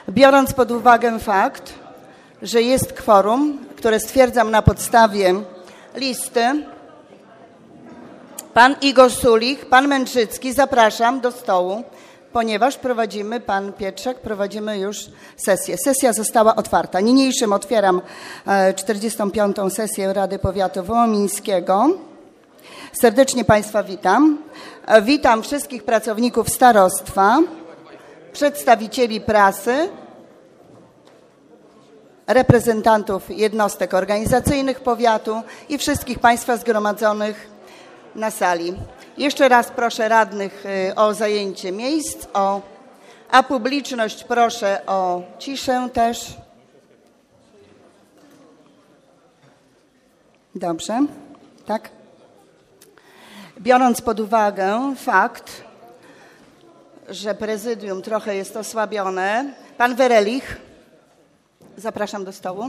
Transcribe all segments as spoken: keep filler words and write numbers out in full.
Biorąc pod uwagę fakt, że jest kworum, które stwierdzam na podstawie listy, pan Igor Sulich, pan Mędrzycki, zapraszam do stołu, ponieważ prowadzimy, pan Pietrzak, prowadzimy już sesję. Sesja została otwarta. Niniejszym otwieram czterdziestą piątą sesję Rady Powiatu Wołomińskiego. Serdecznie Państwa witam. Witam wszystkich pracowników starostwa, przedstawicieli prasy, reprezentantów jednostek organizacyjnych powiatu i wszystkich Państwa zgromadzonych na sali. Jeszcze raz proszę radnych o zajęcie miejsc, o, a publiczność proszę o ciszę też. Dobrze, tak? Biorąc pod uwagę fakt, że prezydium trochę jest osłabione, pan Werelich, zapraszam do stołu.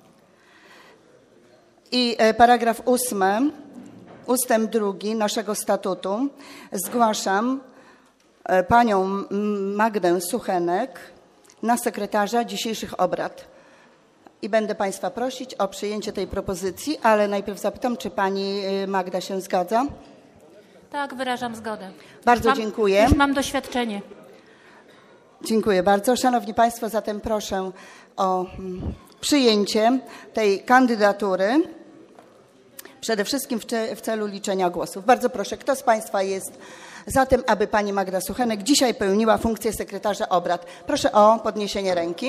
I paragraf ósmy, ustęp drugi naszego statutu. Zgłaszam panią Magdę Suchenek na sekretarza dzisiejszych obrad. I będę Państwa prosić o przyjęcie tej propozycji, ale najpierw zapytam, czy pani Magda się zgadza? Tak, wyrażam zgodę. Bardzo mam, dziękuję. Już mam doświadczenie. Dziękuję bardzo. Szanowni Państwo, zatem proszę o przyjęcie tej kandydatury, przede wszystkim w celu liczenia głosów. Bardzo proszę, kto z Państwa jest za tym, aby pani Magda Suchenek dzisiaj pełniła funkcję sekretarza obrad? Proszę o podniesienie ręki.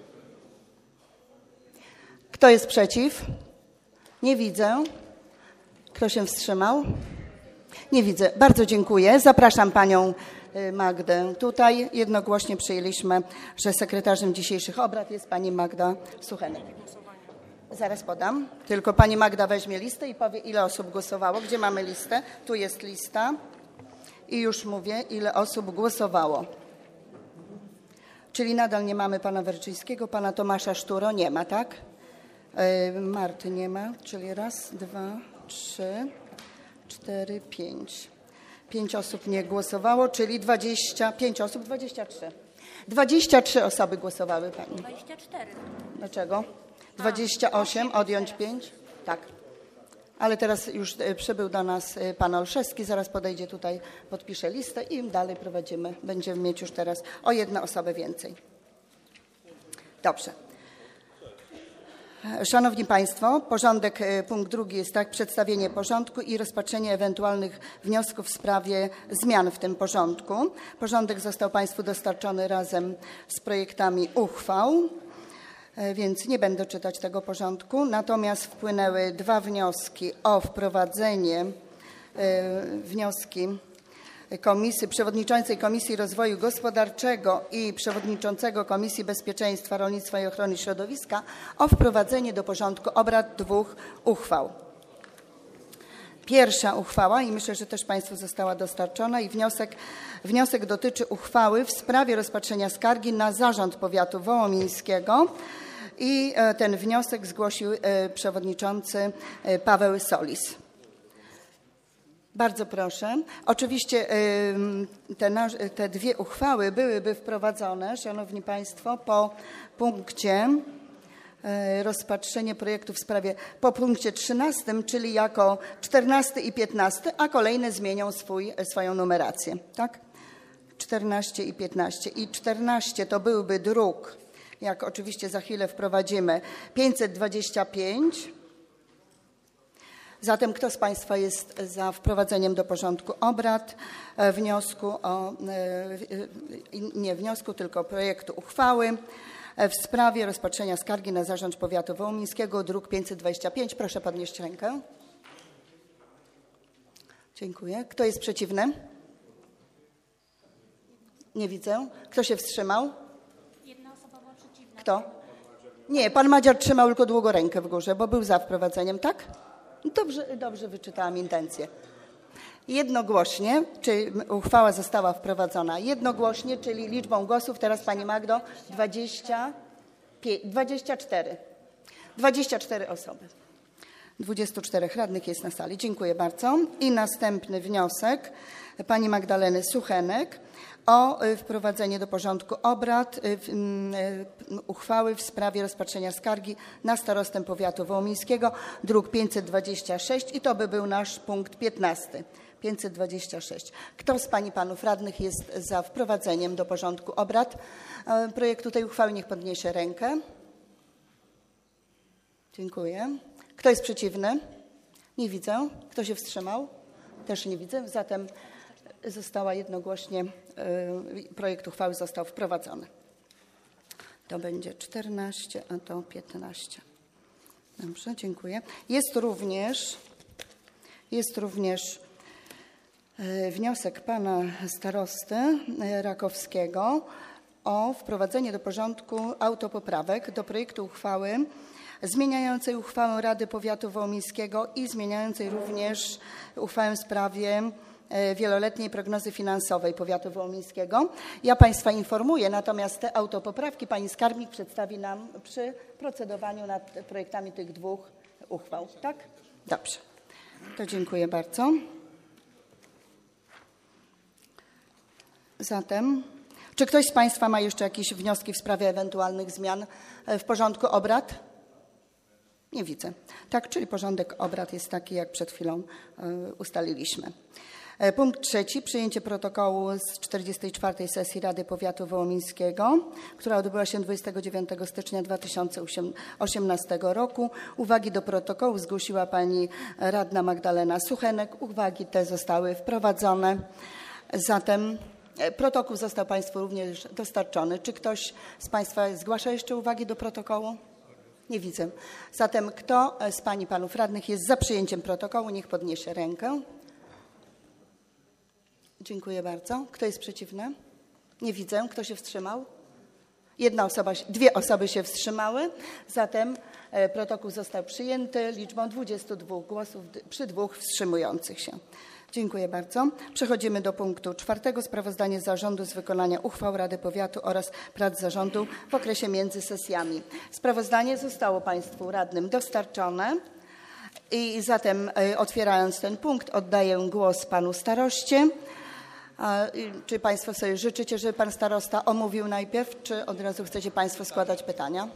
Kto jest przeciw? Nie widzę. Kto się wstrzymał? Nie widzę. Bardzo dziękuję. Zapraszam panią Magdę tutaj. Jednogłośnie przyjęliśmy, że sekretarzem dzisiejszych obrad jest pani Magda Suchenek. Zaraz podam. Tylko pani Magda weźmie listę i powie, ile osób głosowało. Gdzie mamy listę? Tu jest lista. I już mówię, ile osób głosowało. Czyli nadal nie mamy pana Werczyńskiego, pana Tomasza Szturo nie ma, tak? Yy, Marty nie ma, czyli raz, dwa, trzy, cztery, pięć. Pięć osób nie głosowało, czyli dwadzieścia pięć osób, dwadzieścia trzy. dwadzieścia trzy osoby głosowały pani. dwadzieścia cztery. Dlaczego? dwadzieścia osiem, odjąć pięć? Tak. Ale teraz już przybył do nas pan Olszewski, zaraz podejdzie tutaj, podpisze listę i dalej prowadzimy. Będziemy mieć już teraz o jedną osobę więcej. Dobrze. Szanowni Państwo, porządek, punkt drugi jest tak, przedstawienie porządku i rozpatrzenie ewentualnych wniosków w sprawie zmian w tym porządku. Porządek został Państwu dostarczony razem z projektami uchwał, więc nie będę czytać tego porządku. Natomiast wpłynęły dwa wnioski o wprowadzenie, wnioski Komisji, Przewodniczącej Komisji Rozwoju Gospodarczego i Przewodniczącego Komisji Bezpieczeństwa, Rolnictwa i Ochrony Środowiska o wprowadzenie do porządku obrad dwóch uchwał. Pierwsza uchwała, i myślę, że też Państwu została dostarczona, i wniosek, wniosek dotyczy uchwały w sprawie rozpatrzenia skargi na Zarząd Powiatu Wołomińskiego i ten wniosek zgłosił przewodniczący Paweł Solis. Bardzo proszę. Oczywiście te, te dwie uchwały byłyby wprowadzone, Szanowni Państwo, po punkcie rozpatrzenie projektu w sprawie, po punkcie trzynastym, czyli jako czternasty i piętnasty, a kolejne zmienią swój, swoją numerację. Tak? czternaście i piętnaście. I czternaście to byłby druk, jak oczywiście za chwilę wprowadzimy, pięćset dwadzieścia pięć. Zatem kto z Państwa jest za wprowadzeniem do porządku obrad wniosku o, nie wniosku, tylko projektu uchwały w sprawie rozpatrzenia skargi na Zarząd Powiatu Wołomińskiego, druk pięćset dwadzieścia pięć. Proszę podnieść rękę. Dziękuję. Kto jest przeciwny? Nie widzę. Kto się wstrzymał? Jedna osoba była przeciwna. Kto? Nie, pan Madziar trzymał tylko długo rękę w górze, bo był za wprowadzeniem, tak? Dobrze, dobrze wyczytałam intencję. Jednogłośnie, czy uchwała została wprowadzona jednogłośnie, czyli liczbą głosów, teraz pani Magdo, dwadzieścia, dwadzieścia cztery. dwadzieścia cztery osoby. dwudziestu czterech radnych jest na sali. Dziękuję bardzo. I następny wniosek pani Magdaleny Suchenek o wprowadzenie do porządku obrad uchwały w sprawie rozpatrzenia skargi na starostę powiatu wołomińskiego, druk pięćset dwadzieścia sześć i to by był nasz punkt piętnasty. pięćset dwadzieścia sześć. Kto z pań i panów radnych jest za wprowadzeniem do porządku obrad projektu tej uchwały, niech podniesie rękę. Dziękuję. Kto jest przeciwny? Nie widzę. Kto się wstrzymał? Też nie widzę. Zatem została jednogłośnie, projekt uchwały został wprowadzony. To będzie czternaście, a to piętnaście. Dobrze, dziękuję. Jest również, jest również wniosek pana starosty Rakowskiego o wprowadzenie do porządku autopoprawek do projektu uchwały zmieniającej uchwałę Rady Powiatu Wołomińskiego i zmieniającej również uchwałę w sprawie wieloletniej prognozy finansowej powiatu wołomińskiego. Ja państwa informuję, natomiast te autopoprawki pani skarbnik przedstawi nam przy procedowaniu nad projektami tych dwóch uchwał. Tak? Dobrze. To dziękuję bardzo. Zatem, czy ktoś z państwa ma jeszcze jakieś wnioski w sprawie ewentualnych zmian w porządku obrad? Nie widzę. Tak, czyli porządek obrad jest taki, jak przed chwilą ustaliliśmy. Punkt trzeci. Przyjęcie protokołu z czterdziestej czwartej sesji Rady Powiatu Wołomińskiego, która odbyła się dwudziestego dziewiątego stycznia dwa tysiące osiemnastego roku. Uwagi do protokołu zgłosiła pani radna Magdalena Suchenek. Uwagi te zostały wprowadzone. Zatem protokół został państwu również dostarczony. Czy ktoś z państwa zgłasza jeszcze uwagi do protokołu? Nie widzę. Zatem kto z pań i panów radnych jest za przyjęciem protokołu, niech podniesie rękę. Dziękuję bardzo. Kto jest przeciwny? Nie widzę. Kto się wstrzymał? Jedna osoba, dwie osoby się wstrzymały. Zatem protokół został przyjęty liczbą dwudziestu dwóch głosów przy dwóch wstrzymujących się. Dziękuję bardzo. Przechodzimy do punktu czwartego. Sprawozdanie zarządu z wykonania uchwał Rady Powiatu oraz prac zarządu w okresie między sesjami. Sprawozdanie zostało państwu radnym dostarczone i zatem otwierając ten punkt oddaję głos panu staroście. Czy państwo sobie życzycie, żeby pan starosta omówił najpierw, czy od razu chcecie państwo składać pytania?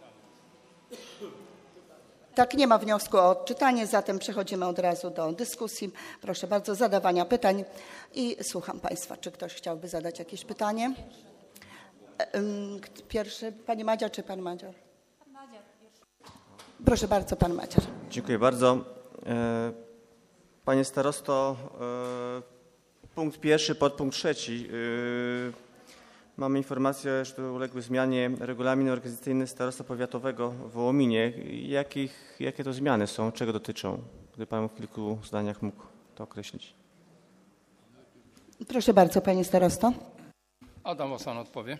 Tak, nie ma wniosku o odczytanie, zatem przechodzimy od razu do dyskusji. Proszę bardzo, zadawania pytań i słucham państwa. Czy ktoś chciałby zadać jakieś pytanie? Pierwszy, pani Madzia czy pan Madziar? Pan Madziar. Proszę bardzo, pan Madziar. Dziękuję bardzo. Panie starosto, punkt pierwszy, podpunkt trzeci. Mamy informację, że uległy zmianie regulamin organizacyjny starostwa powiatowego w Wołominie. Jakich, jakie to zmiany są? Czego dotyczą? Gdyby pan w kilku zdaniach mógł to określić. Proszę bardzo, panie starosto. Adam Osan odpowie.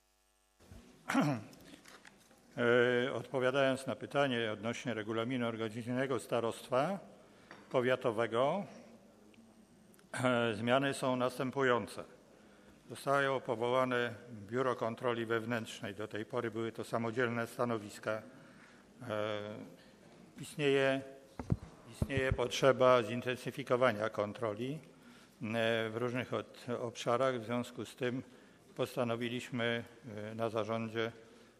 Odpowiadając na pytanie odnośnie regulaminu organizacyjnego starostwa powiatowego, zmiany są następujące. Zostało powołane Biuro Kontroli Wewnętrznej. Do tej pory były to samodzielne stanowiska. Istnieje, istnieje potrzeba zintensyfikowania kontroli w różnych obszarach. W związku z tym postanowiliśmy na zarządzie,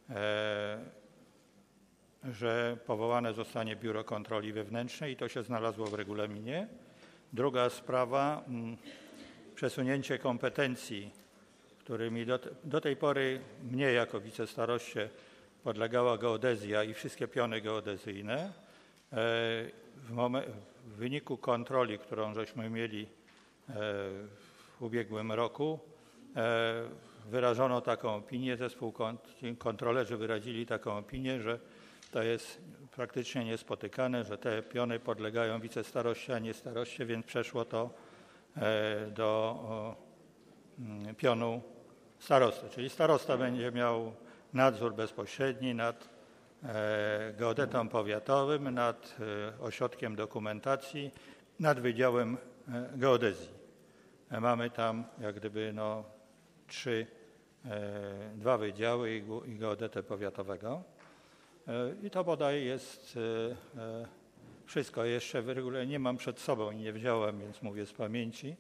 że powołane zostanie Biuro Kontroli Wewnętrznej i to się znalazło w regulaminie. Druga sprawa, przesunięcie kompetencji, którymi do, do tej pory mnie jako wicestaroście podlegała geodezja i wszystkie piony geodezyjne. W, momen, w wyniku kontroli, którą żeśmy mieli w ubiegłym roku, wyrażono taką opinię, zespół kontrolerzy wyrazili taką opinię, że to jest praktycznie niespotykane, że te piony podlegają wicestaroście, a nie staroście, więc przeszło to do pionu starosty. Czyli starosta będzie miał nadzór bezpośredni nad geodetą powiatowym, nad ośrodkiem dokumentacji, nad Wydziałem Geodezji. Mamy tam jak gdyby no, trzy, dwa wydziały i geodetę powiatowego. I to bodaj jest wszystko jeszcze w regule nie mam przed sobą i nie wziąłem, więc mówię z pamięci.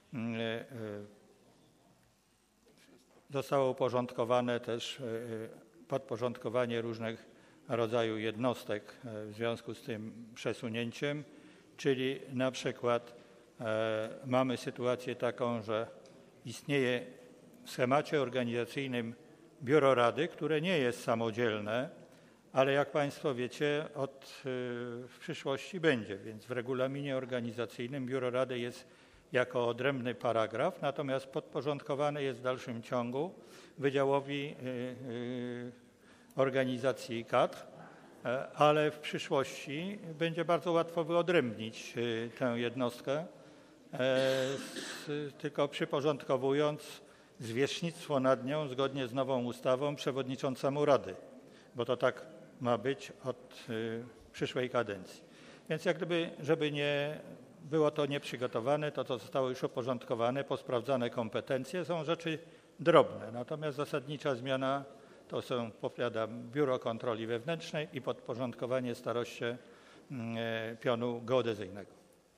Zostało uporządkowane też podporządkowanie różnych rodzajów jednostek w związku z tym przesunięciem, czyli na przykład mamy sytuację taką, że istnieje w schemacie organizacyjnym biuro rady, które nie jest samodzielne, ale jak Państwo wiecie, od w przyszłości będzie, więc w regulaminie organizacyjnym biuro rady jest jako odrębny paragraf, natomiast podporządkowane jest w dalszym ciągu Wydziałowi Organizacji kadr, ale w przyszłości będzie bardzo łatwo wyodrębnić tę jednostkę, tylko przyporządkowując zwierzchnictwo nad nią zgodnie z nową ustawą przewodniczącemu Rady, bo to tak ma być od przyszłej kadencji. Więc jak gdyby, żeby nie było to nieprzygotowane, to to zostało już uporządkowane, posprawdzane kompetencje, są rzeczy drobne. Natomiast zasadnicza zmiana to są, powiadam, Biuro Kontroli Wewnętrznej i podporządkowanie staroście pionu geodezyjnego.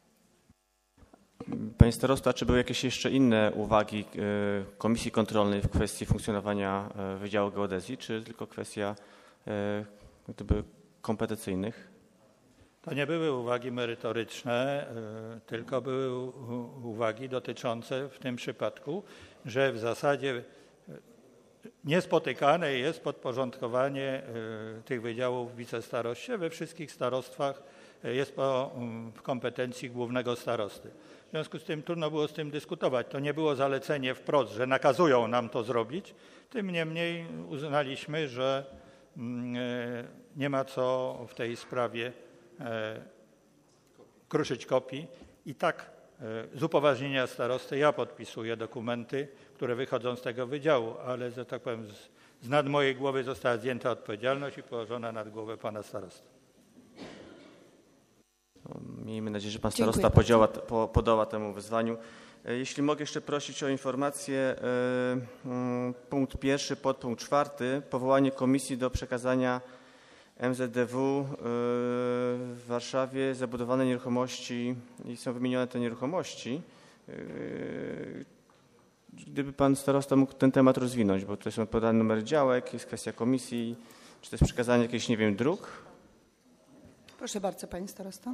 Panie starosto, czy były jakieś jeszcze inne uwagi Komisji Kontrolnej w kwestii funkcjonowania Wydziału Geodezji, czy tylko kwestia gdyby kompetencyjnych? To nie były uwagi merytoryczne, tylko były uwagi dotyczące w tym przypadku, że w zasadzie niespotykane jest podporządkowanie tych wydziałów w wicestaroście. We wszystkich starostwach jest to w kompetencji głównego starosty. W związku z tym trudno było z tym dyskutować. To nie było zalecenie wprost, że nakazują nam to zrobić. Tym niemniej uznaliśmy, że nie ma co w tej sprawie kruszyć kopii. I tak z upoważnienia starosty ja podpisuję dokumenty, które wychodzą z tego wydziału, ale, że tak powiem, z nad mojej głowy została zdjęta odpowiedzialność i położona nad głowę pana starosty. Miejmy nadzieję, że pan starosta podziała, po, podoła temu wyzwaniu. Jeśli mogę jeszcze prosić o informację, punkt pierwszy, podpunkt czwarty, powołanie komisji do przekazania M Z D W w Warszawie zabudowane nieruchomości i są wymienione te nieruchomości. Gdyby pan starosta mógł ten temat rozwinąć, bo tutaj są podane numery działek, jest kwestia komisji, czy to jest przekazanie jakichś, nie wiem, dróg? Proszę bardzo, panie starosto.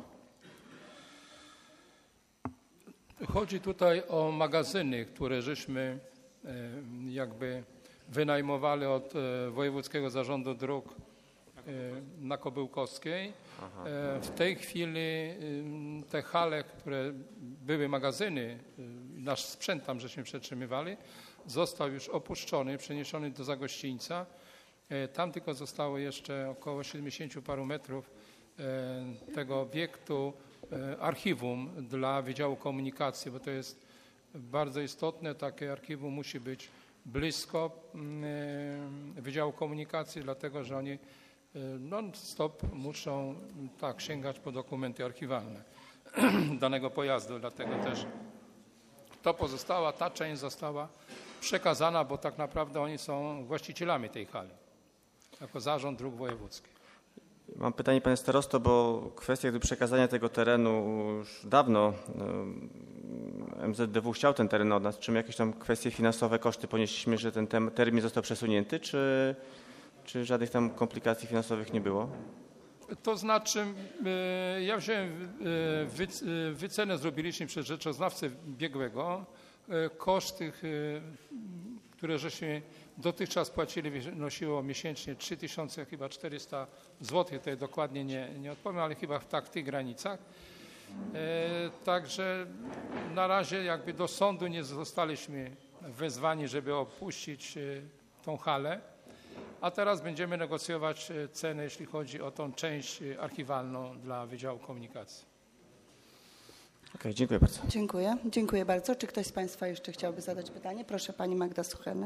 Chodzi tutaj o magazyny, które żeśmy jakby wynajmowali od Wojewódzkiego Zarządu Dróg na Kobyłkowskiej. Aha. W tej chwili te hale, które były magazyny, nasz sprzęt tam żeśmy przetrzymywali, został już opuszczony, przeniesiony do Zagościńca. Tam tylko zostało jeszcze około siedemdziesięciu paru metrów tego obiektu archiwum dla Wydziału Komunikacji, bo to jest bardzo istotne. Takie archiwum musi być blisko Wydziału Komunikacji, dlatego że oni non-stop muszą tak sięgać po dokumenty archiwalne danego pojazdu. Dlatego też to pozostała, ta część została przekazana, bo tak naprawdę oni są właścicielami tej hali jako Zarząd Dróg Wojewódzkich. Mam pytanie, panie starosto, bo kwestia gdy przekazania tego terenu już dawno M Z D W chciał ten teren od nas. Czy my jakieś tam kwestie finansowe, koszty ponieśliśmy, że ten termin został przesunięty, czy, czy żadnych tam komplikacji finansowych nie było? To znaczy, ja wziąłem wycenę, zrobiliśmy przez rzeczoznawcę biegłego. Koszt tych, które żeśmy dotychczas płacili, wynosiło miesięcznie trzy tysiące chyba czterysta złotych, to dokładnie nie, nie odpowiem, ale chyba w, tak, w tych granicach. E, także na razie jakby do sądu nie zostaliśmy wezwani, żeby opuścić e, tą halę, a teraz będziemy negocjować cenę, jeśli chodzi o tą część archiwalną dla Wydziału Komunikacji. Okay, dziękuję bardzo. Dziękuję. Dziękuję bardzo. Czy ktoś z państwa jeszcze chciałby zadać pytanie? Proszę, pani Magda Suchenna.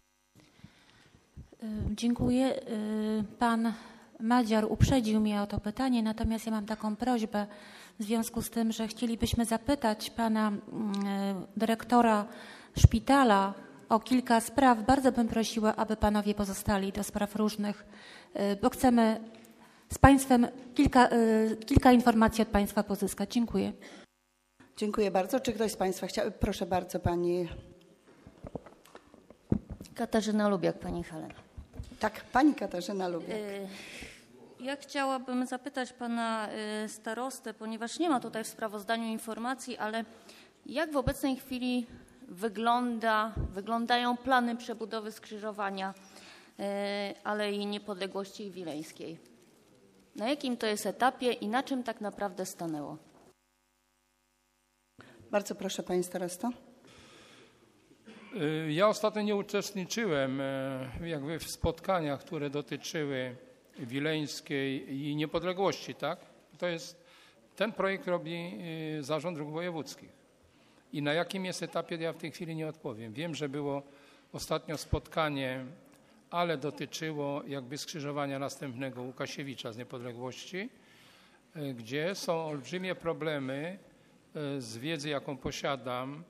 Dziękuję. Pan Madziar uprzedził mnie o to pytanie, natomiast ja mam taką prośbę w związku z tym, że chcielibyśmy zapytać pana dyrektora szpitala o kilka spraw. Bardzo bym prosiła, aby panowie pozostali do spraw różnych, bo chcemy z Państwem kilka, kilka informacji od Państwa pozyskać. Dziękuję. Dziękuję bardzo. Czy ktoś z Państwa chciał? Proszę bardzo, Pani. Katarzyna Lubiak, Pani Helena. Tak, Pani Katarzyna Lubiak. Ja chciałabym zapytać Pana starostę, ponieważ nie ma tutaj w sprawozdaniu informacji, ale jak w obecnej chwili wygląda, wyglądają plany przebudowy skrzyżowania Alei Niepodległości Wileńskiej? Na jakim to jest etapie i na czym tak naprawdę stanęło? Bardzo proszę, Pani starosto. Ja ostatnio nie uczestniczyłem jakby w spotkaniach, które dotyczyły Wileńskiej i Niepodległości, tak? To jest, ten projekt robi Zarząd Dróg Wojewódzkich. I na jakim jest etapie, ja w tej chwili nie odpowiem. Wiem, że było ostatnio spotkanie, ale dotyczyło jakby skrzyżowania następnego Łukasiewicza z Niepodległości, gdzie są olbrzymie problemy z wiedzy, jaką posiadam,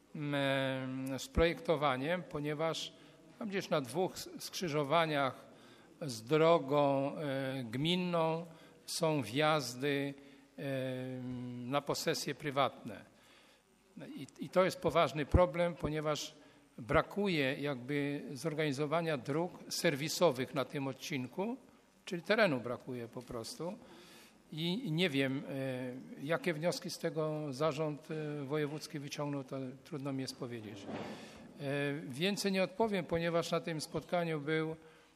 z projektowaniem, ponieważ tam gdzieś na dwóch skrzyżowaniach z drogą gminną są wjazdy na posesje prywatne. I, i to jest poważny problem, ponieważ brakuje jakby zorganizowania dróg serwisowych na tym odcinku, czyli terenu brakuje po prostu. I nie wiem, jakie wnioski z tego Zarząd Wojewódzki wyciągnął, to trudno mi jest powiedzieć. Więcej nie odpowiem, ponieważ na tym spotkaniu był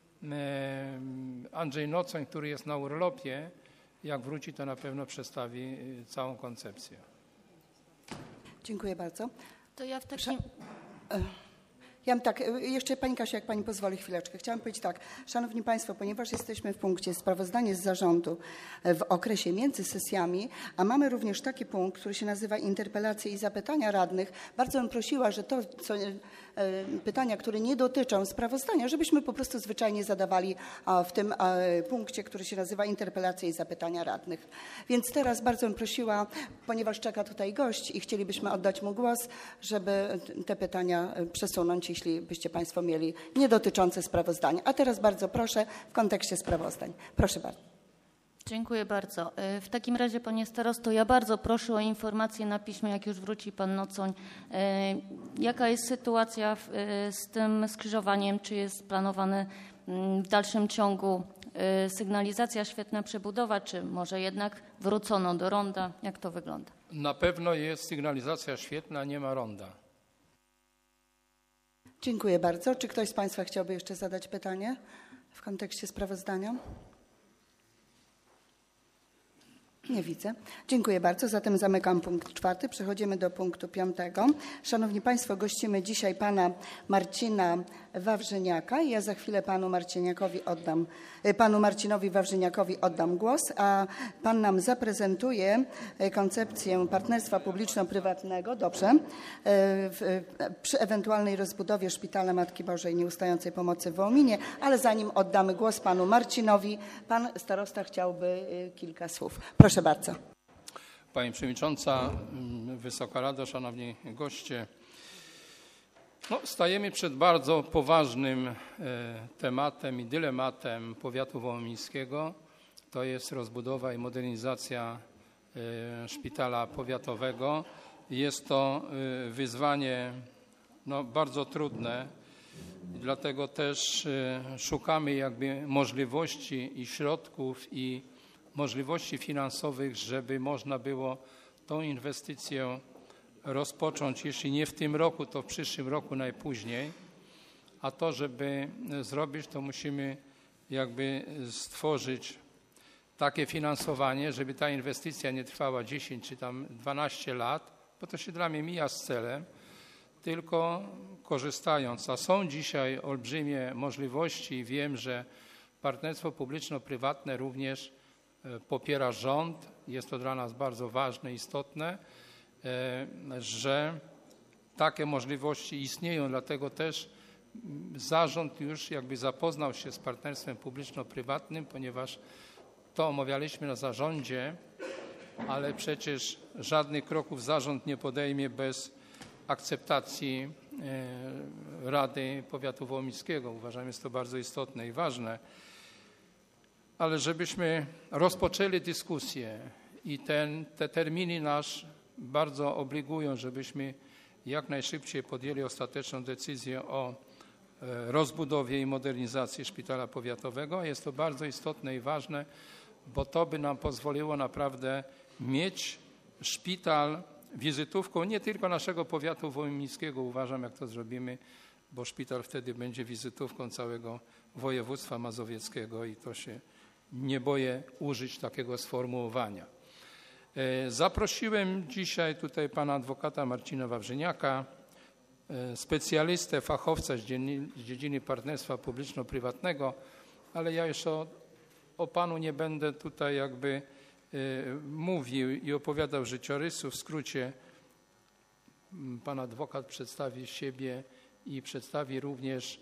Andrzej Nocoń, który jest na urlopie. Jak wróci, to na pewno przedstawi całą koncepcję. Dziękuję bardzo. To ja w takim... Ja mam tak, jeszcze Pani Kasiu, jak Pani pozwoli chwileczkę. Chciałam powiedzieć tak, Szanowni Państwo, ponieważ jesteśmy w punkcie sprawozdanie z zarządu w okresie między sesjami, a mamy również taki punkt, który się nazywa interpelacje i zapytania radnych, bardzo bym prosiła, że to, co, pytania, które nie dotyczą sprawozdania, żebyśmy po prostu zwyczajnie zadawali w tym punkcie, który się nazywa interpelacje i zapytania radnych. Więc teraz bardzo bym prosiła, ponieważ czeka tutaj gość i chcielibyśmy oddać mu głos, żeby te pytania przesunąć, jeśli byście Państwo mieli, nie dotyczące sprawozdania. A teraz bardzo proszę w kontekście sprawozdań. Proszę bardzo. Dziękuję bardzo. W takim razie, Panie Starosto, ja bardzo proszę o informację na piśmie, jak już wróci Pan Nocoń. Jaka jest sytuacja w, z tym skrzyżowaniem? Czy jest planowane w dalszym ciągu sygnalizacja, świetna przebudowa, czy może jednak wrócono do ronda? Jak to wygląda? Na pewno jest sygnalizacja świetna, nie ma ronda. Dziękuję bardzo. Czy ktoś z Państwa chciałby jeszcze zadać pytanie w kontekście sprawozdania? Nie widzę. Dziękuję bardzo. Zatem zamykam punkt czwarty. Przechodzimy do punktu piątego. Szanowni Państwo, gościmy dzisiaj Pana Marcina Wawrzyniaka i ja za chwilę Panu Marciniakowi oddam, Panu Marcinowi Wawrzyniakowi oddam głos, a Pan nam zaprezentuje koncepcję partnerstwa publiczno-prywatnego, dobrze, w, przy ewentualnej rozbudowie Szpitala Matki Bożej Nieustającej Pomocy w Wołominie, ale zanim oddamy głos Panu Marcinowi, Pan starosta chciałby kilka słów. Proszę bardzo. Pani Przewodnicząca, Wysoka Rado, Szanowni Goście. No, stajemy przed bardzo poważnym e, tematem i dylematem powiatu wołomińskiego. To jest rozbudowa i modernizacja e, szpitala powiatowego. Jest to e, wyzwanie no, bardzo trudne. Dlatego też e, szukamy jakby możliwości i środków i możliwości finansowych, żeby można było tą inwestycję rozpocząć, jeśli nie w tym roku, to w przyszłym roku najpóźniej. A to, żeby zrobić, to musimy jakby stworzyć takie finansowanie, żeby ta inwestycja nie trwała dziesięć czy tam dwanaście lat, bo to się dla mnie mija z celem, tylko korzystając. A są dzisiaj olbrzymie możliwości i wiem, że partnerstwo publiczno-prywatne również popiera rząd. Jest to dla nas bardzo ważne, istotne, że takie możliwości istnieją, dlatego też zarząd już jakby zapoznał się z partnerstwem publiczno-prywatnym, ponieważ to omawialiśmy na zarządzie, ale przecież żadnych kroków zarząd nie podejmie bez akceptacji Rady Powiatu Wołomińskiego. Uważam, jest to bardzo istotne i ważne. ale żebyśmy rozpoczęli dyskusję i ten, te terminy nas bardzo obligują, żebyśmy jak najszybciej podjęli ostateczną decyzję o rozbudowie i modernizacji szpitala powiatowego. Jest to bardzo istotne i ważne, bo to by nam pozwoliło naprawdę mieć szpital wizytówką nie tylko naszego powiatu wołyńskiego, uważam, jak to zrobimy, bo szpital wtedy będzie wizytówką całego województwa mazowieckiego i to się nie boję użyć takiego sformułowania. Zaprosiłem dzisiaj tutaj pana adwokata Marcina Wawrzyniaka, specjalistę, fachowca z dziedziny, z dziedziny partnerstwa publiczno-prywatnego, ale ja już o, o panu nie będę tutaj jakby mówił i opowiadał życiorysu. W skrócie pan adwokat przedstawi siebie i przedstawi również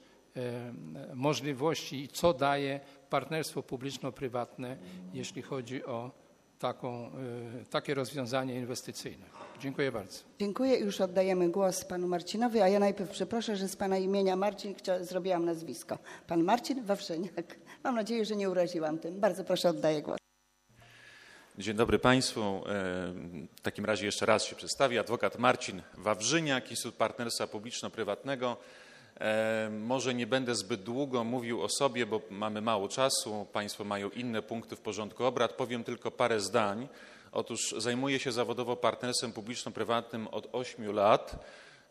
możliwości, co daje partnerstwo publiczno-prywatne, jeśli chodzi o taką, takie rozwiązanie inwestycyjne. Dziękuję bardzo. Dziękuję. Już oddajemy głos panu Marcinowi, a ja najpierw przeproszę, że z pana imienia Marcin chcia, zrobiłam nazwisko. Pan Marcin Wawrzyniak. Mam nadzieję, że nie uraziłam tym. Bardzo proszę, oddaję głos. Dzień dobry Państwu. W takim razie jeszcze raz się przedstawię. Adwokat Marcin Wawrzyniak, Instytut Partnerstwa Publiczno-Prywatnego. Może nie będę zbyt długo mówił o sobie, bo mamy mało czasu. Państwo mają inne punkty w porządku obrad. Powiem tylko parę zdań. Otóż zajmuję się zawodowo partnerstwem publiczno-prywatnym od ośmiu lat.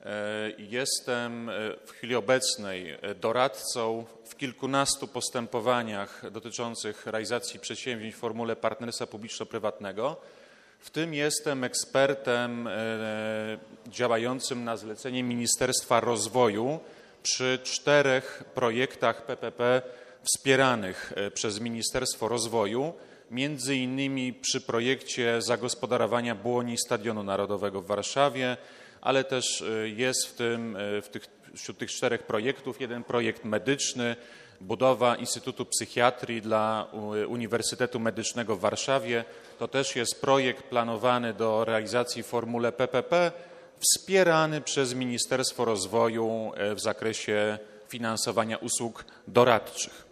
Jestem w chwili obecnej doradcą w kilkunastu postępowaniach dotyczących realizacji przedsięwzięć w formule partnerstwa publiczno-prywatnego. W tym jestem ekspertem działającym na zlecenie Ministerstwa Rozwoju przy czterech projektach P P P wspieranych przez Ministerstwo Rozwoju, między innymi przy projekcie zagospodarowania błoni Stadionu Narodowego w Warszawie, ale też jest w tym, w tych, wśród tych czterech projektów jeden projekt medyczny, budowa Instytutu Psychiatrii dla Uniwersytetu Medycznego w Warszawie. To też jest projekt planowany do realizacji w formule P P P, wspierany przez Ministerstwo Rozwoju w zakresie finansowania usług doradczych.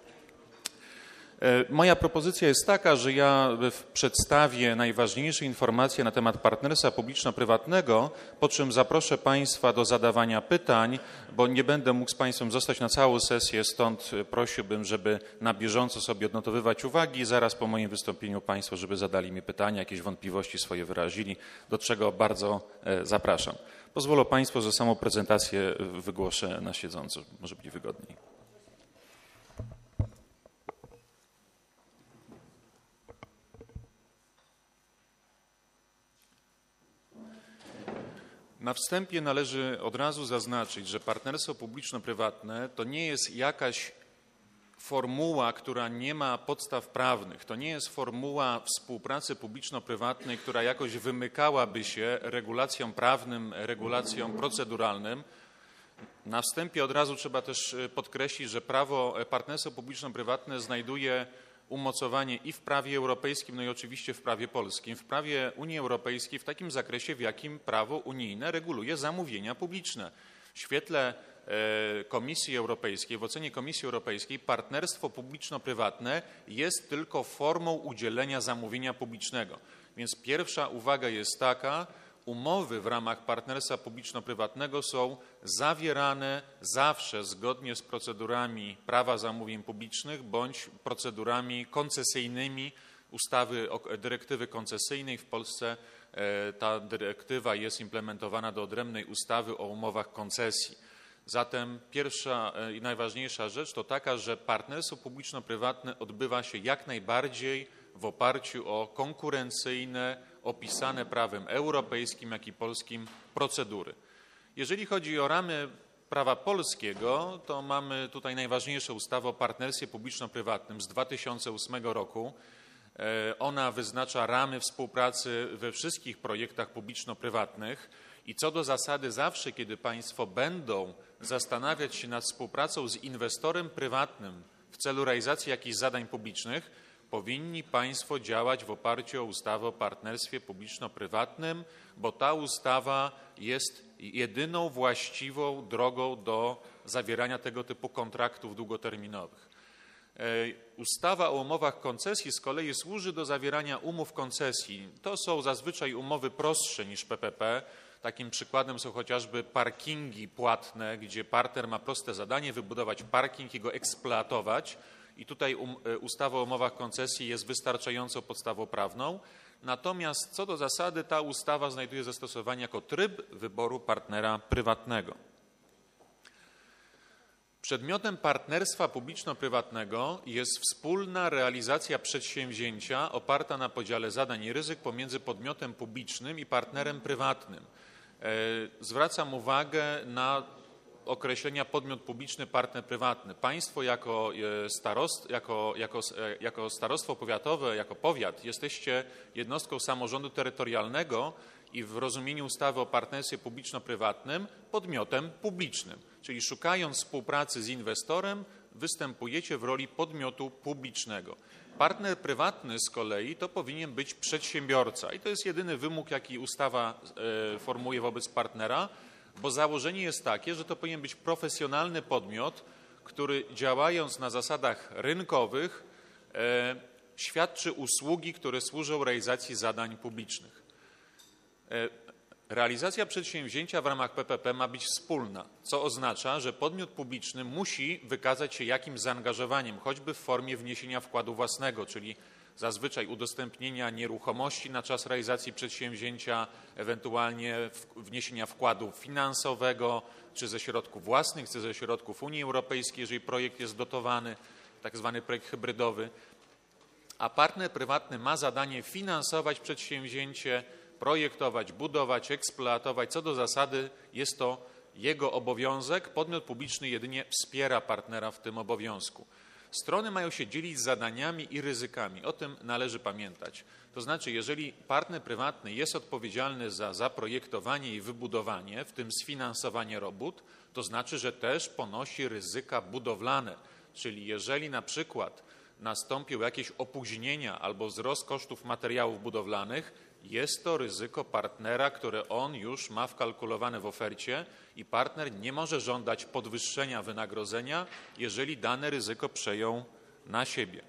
Moja propozycja jest taka, że ja przedstawię najważniejsze informacje na temat partnerstwa publiczno-prywatnego, po czym zaproszę Państwa do zadawania pytań, bo nie będę mógł z Państwem zostać na całą sesję, stąd prosiłbym, żeby na bieżąco sobie odnotowywać uwagi i zaraz po moim wystąpieniu Państwo, żeby zadali mi pytania, jakieś wątpliwości swoje wyrazili, do czego bardzo zapraszam. Pozwolą Państwo, że samą prezentację wygłoszę na siedząco, może być wygodniej. Na wstępie należy od razu zaznaczyć, że partnerstwo publiczno-prywatne to nie jest jakaś formuła, która nie ma podstaw prawnych. To nie jest formuła współpracy publiczno-prywatnej, która jakoś wymykałaby się regulacjom prawnym, regulacjom proceduralnym. Na wstępie od razu trzeba też podkreślić, że prawo partnerstwo publiczno-prywatne znajduje umocowanie i w prawie europejskim, no i oczywiście w prawie polskim. W prawie Unii Europejskiej w takim zakresie, w jakim prawo unijne reguluje zamówienia publiczne. W świetle Komisji Europejskiej, w ocenie Komisji Europejskiej partnerstwo publiczno-prywatne jest tylko formą udzielenia zamówienia publicznego. Więc pierwsza uwaga jest taka, umowy w ramach partnerstwa publiczno-prywatnego są zawierane zawsze zgodnie z procedurami prawa zamówień publicznych bądź procedurami koncesyjnymi ustawy, dyrektywy koncesyjnej. W Polsce ta dyrektywa jest implementowana do odrębnej ustawy o umowach koncesji. Zatem pierwsza i najważniejsza rzecz to taka, że partnerstwo publiczno-prywatne odbywa się jak najbardziej w oparciu o konkurencyjne, opisane prawem europejskim, jak i polskim procedury. Jeżeli chodzi o ramy prawa polskiego, to mamy tutaj najważniejszą ustawę o partnerstwie publiczno-prywatnym z dwa tysiące ósmego roku. Ona wyznacza ramy współpracy we wszystkich projektach publiczno-prywatnych i co do zasady zawsze, kiedy państwo będą zastanawiać się nad współpracą z inwestorem prywatnym w celu realizacji jakichś zadań publicznych, powinni państwo działać w oparciu o ustawę o partnerstwie publiczno-prywatnym, bo ta ustawa jest jedyną właściwą drogą do zawierania tego typu kontraktów długoterminowych. Ustawa o umowach koncesji z kolei służy do zawierania umów koncesji. To są zazwyczaj umowy prostsze niż P P P. Takim przykładem są chociażby parkingi płatne, gdzie partner ma proste zadanie wybudować parking i go eksploatować. I tutaj um, ustawa o umowach koncesji jest wystarczającą podstawą prawną. Natomiast co do zasady ta ustawa znajduje zastosowanie jako tryb wyboru partnera prywatnego. Przedmiotem partnerstwa publiczno-prywatnego jest wspólna realizacja przedsięwzięcia oparta na podziale zadań i ryzyk pomiędzy podmiotem publicznym i partnerem prywatnym. Zwracam uwagę na określenia podmiot publiczny, partner prywatny. Państwo jako, starost, jako, jako, jako starostwo powiatowe, jako powiat jesteście jednostką samorządu terytorialnego i w rozumieniu ustawy o partnerstwie publiczno-prywatnym podmiotem publicznym. Czyli szukając współpracy z inwestorem występujecie w roli podmiotu publicznego. Partner prywatny z kolei to powinien być przedsiębiorca i to jest jedyny wymóg, jaki ustawa e, formułuje wobec partnera, bo założenie jest takie, że to powinien być profesjonalny podmiot, który działając na zasadach rynkowych e, świadczy usługi, które służą realizacji zadań publicznych. E, realizacja przedsięwzięcia w ramach P P P ma być wspólna, co oznacza, że podmiot publiczny musi wykazać się jakimś zaangażowaniem, choćby w formie wniesienia wkładu własnego, czyli zazwyczaj udostępnienia nieruchomości na czas realizacji przedsięwzięcia, ewentualnie wniesienia wkładu finansowego, czy ze środków własnych, czy ze środków Unii Europejskiej, jeżeli projekt jest dotowany, tak zwany projekt hybrydowy. A partner prywatny ma zadanie finansować przedsięwzięcie, projektować, budować, eksploatować. Co do zasady jest to jego obowiązek. Podmiot publiczny jedynie wspiera partnera w tym obowiązku. Strony mają się dzielić zadaniami i ryzykami. O tym należy pamiętać. To znaczy, jeżeli partner prywatny jest odpowiedzialny za zaprojektowanie i wybudowanie, w tym sfinansowanie robót, to znaczy, że też ponosi ryzyka budowlane. Czyli jeżeli na przykład nastąpią jakieś opóźnienia albo wzrost kosztów materiałów budowlanych, jest to ryzyko partnera, które on już ma wkalkulowane w ofercie i partner nie może żądać podwyższenia wynagrodzenia, jeżeli dane ryzyko przejął na siebie.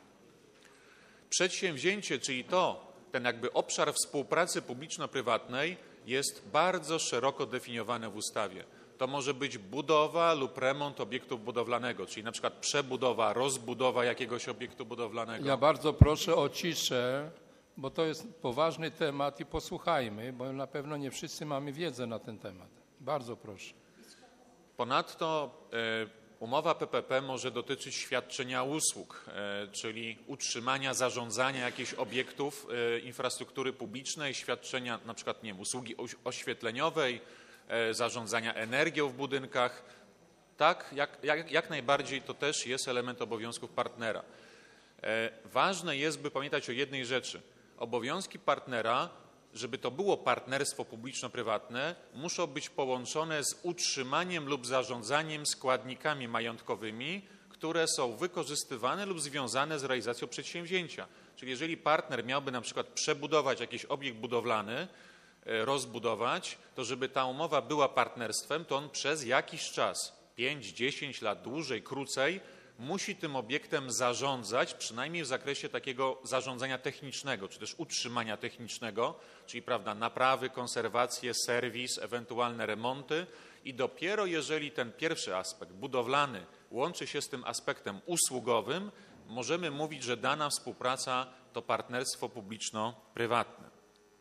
Przedsięwzięcie, czyli to, ten jakby obszar współpracy publiczno-prywatnej jest bardzo szeroko definiowany w ustawie. To może być budowa lub remont obiektu budowlanego, czyli na przykład przebudowa, rozbudowa jakiegoś obiektu budowlanego. Ja bardzo proszę o ciszę, bo to jest poważny temat i posłuchajmy, bo na pewno nie wszyscy mamy wiedzę na ten temat. Bardzo proszę. Ponadto e, umowa P P P może dotyczyć świadczenia usług, e, czyli utrzymania, zarządzania jakichś obiektów e, infrastruktury publicznej, świadczenia na przykład nie wiem, usługi oświetleniowej, e, zarządzania energią w budynkach. Tak, jak, jak, jak najbardziej to też jest element obowiązków partnera. E, ważne jest, by pamiętać o jednej rzeczy. Obowiązki partnera, żeby to było partnerstwo publiczno-prywatne, muszą być połączone z utrzymaniem lub zarządzaniem składnikami majątkowymi, które są wykorzystywane lub związane z realizacją przedsięwzięcia. Czyli jeżeli partner miałby na przykład przebudować jakiś obiekt budowlany, rozbudować, to żeby ta umowa była partnerstwem, to on przez jakiś czas, pięć, dziesięć lat, dłużej, krócej, musi tym obiektem zarządzać, przynajmniej w zakresie takiego zarządzania technicznego, czy też utrzymania technicznego, czyli prawda, naprawy, konserwacje, serwis, ewentualne remonty i dopiero jeżeli ten pierwszy aspekt budowlany łączy się z tym aspektem usługowym, możemy mówić, że dana współpraca to partnerstwo publiczno-prywatne.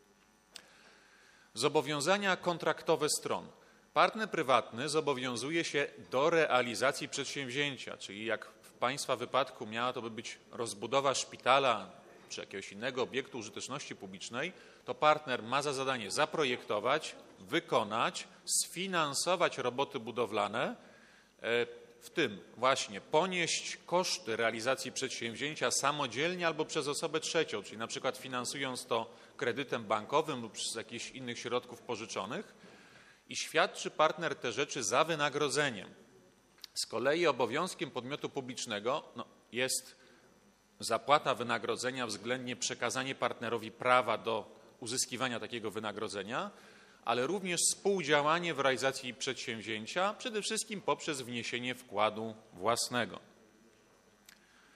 Zobowiązania kontraktowe stron. Partner prywatny zobowiązuje się do realizacji przedsięwzięcia, czyli jak w Państwa wypadku miała to by być rozbudowa szpitala czy jakiegoś innego obiektu użyteczności publicznej, to partner ma za zadanie zaprojektować, wykonać, sfinansować roboty budowlane, w tym właśnie ponieść koszty realizacji przedsięwzięcia samodzielnie albo przez osobę trzecią, czyli na przykład finansując to kredytem bankowym lub z jakichś innych środków pożyczonych, i świadczy partner te rzeczy za wynagrodzeniem. Z kolei obowiązkiem podmiotu publicznego no, jest zapłata wynagrodzenia, względnie przekazanie partnerowi prawa do uzyskiwania takiego wynagrodzenia, ale również współdziałanie w realizacji przedsięwzięcia, przede wszystkim poprzez wniesienie wkładu własnego.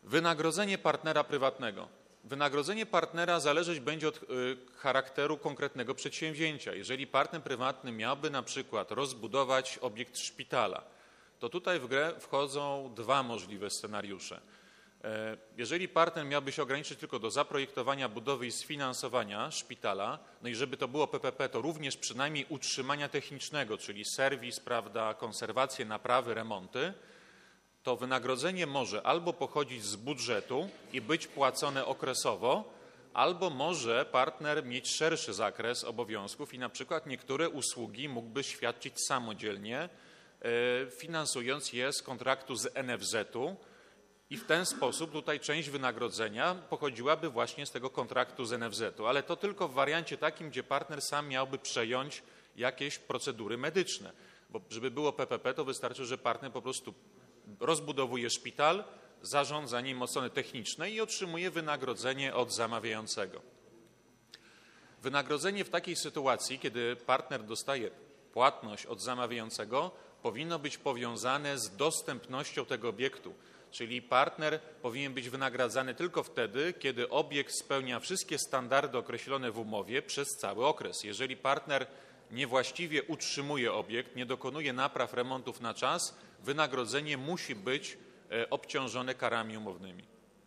Wynagrodzenie partnera prywatnego. Wynagrodzenie partnera zależeć będzie od charakteru konkretnego przedsięwzięcia. Jeżeli partner prywatny miałby na przykład rozbudować obiekt szpitala, to tutaj w grę wchodzą dwa możliwe scenariusze. Jeżeli partner miałby się ograniczyć tylko do zaprojektowania, budowy i sfinansowania szpitala, no i żeby to było P P P, to również przynajmniej utrzymania technicznego, czyli serwis, prawda, konserwacje, naprawy, remonty, to wynagrodzenie może albo pochodzić z budżetu i być płacone okresowo, albo może partner mieć szerszy zakres obowiązków i na przykład niektóre usługi mógłby świadczyć samodzielnie, finansując je z kontraktu z N F Z-u i w ten sposób tutaj część wynagrodzenia pochodziłaby właśnie z tego kontraktu z N F Z-u, ale to tylko w wariancie takim, gdzie partner sam miałby przejąć jakieś procedury medyczne, bo żeby było P P P, to wystarczy, że partner po prostu rozbudowuje szpital, zarządza nim od strony technicznej i otrzymuje wynagrodzenie od zamawiającego. Wynagrodzenie w takiej sytuacji, kiedy partner dostaje płatność od zamawiającego, powinno być powiązane z dostępnością tego obiektu, czyli partner powinien być wynagradzany tylko wtedy, kiedy obiekt spełnia wszystkie standardy określone w umowie przez cały okres. Jeżeli partner niewłaściwie utrzymuje obiekt, nie dokonuje napraw, remontów na czas, wynagrodzenie musi być obciążone karami umownymi.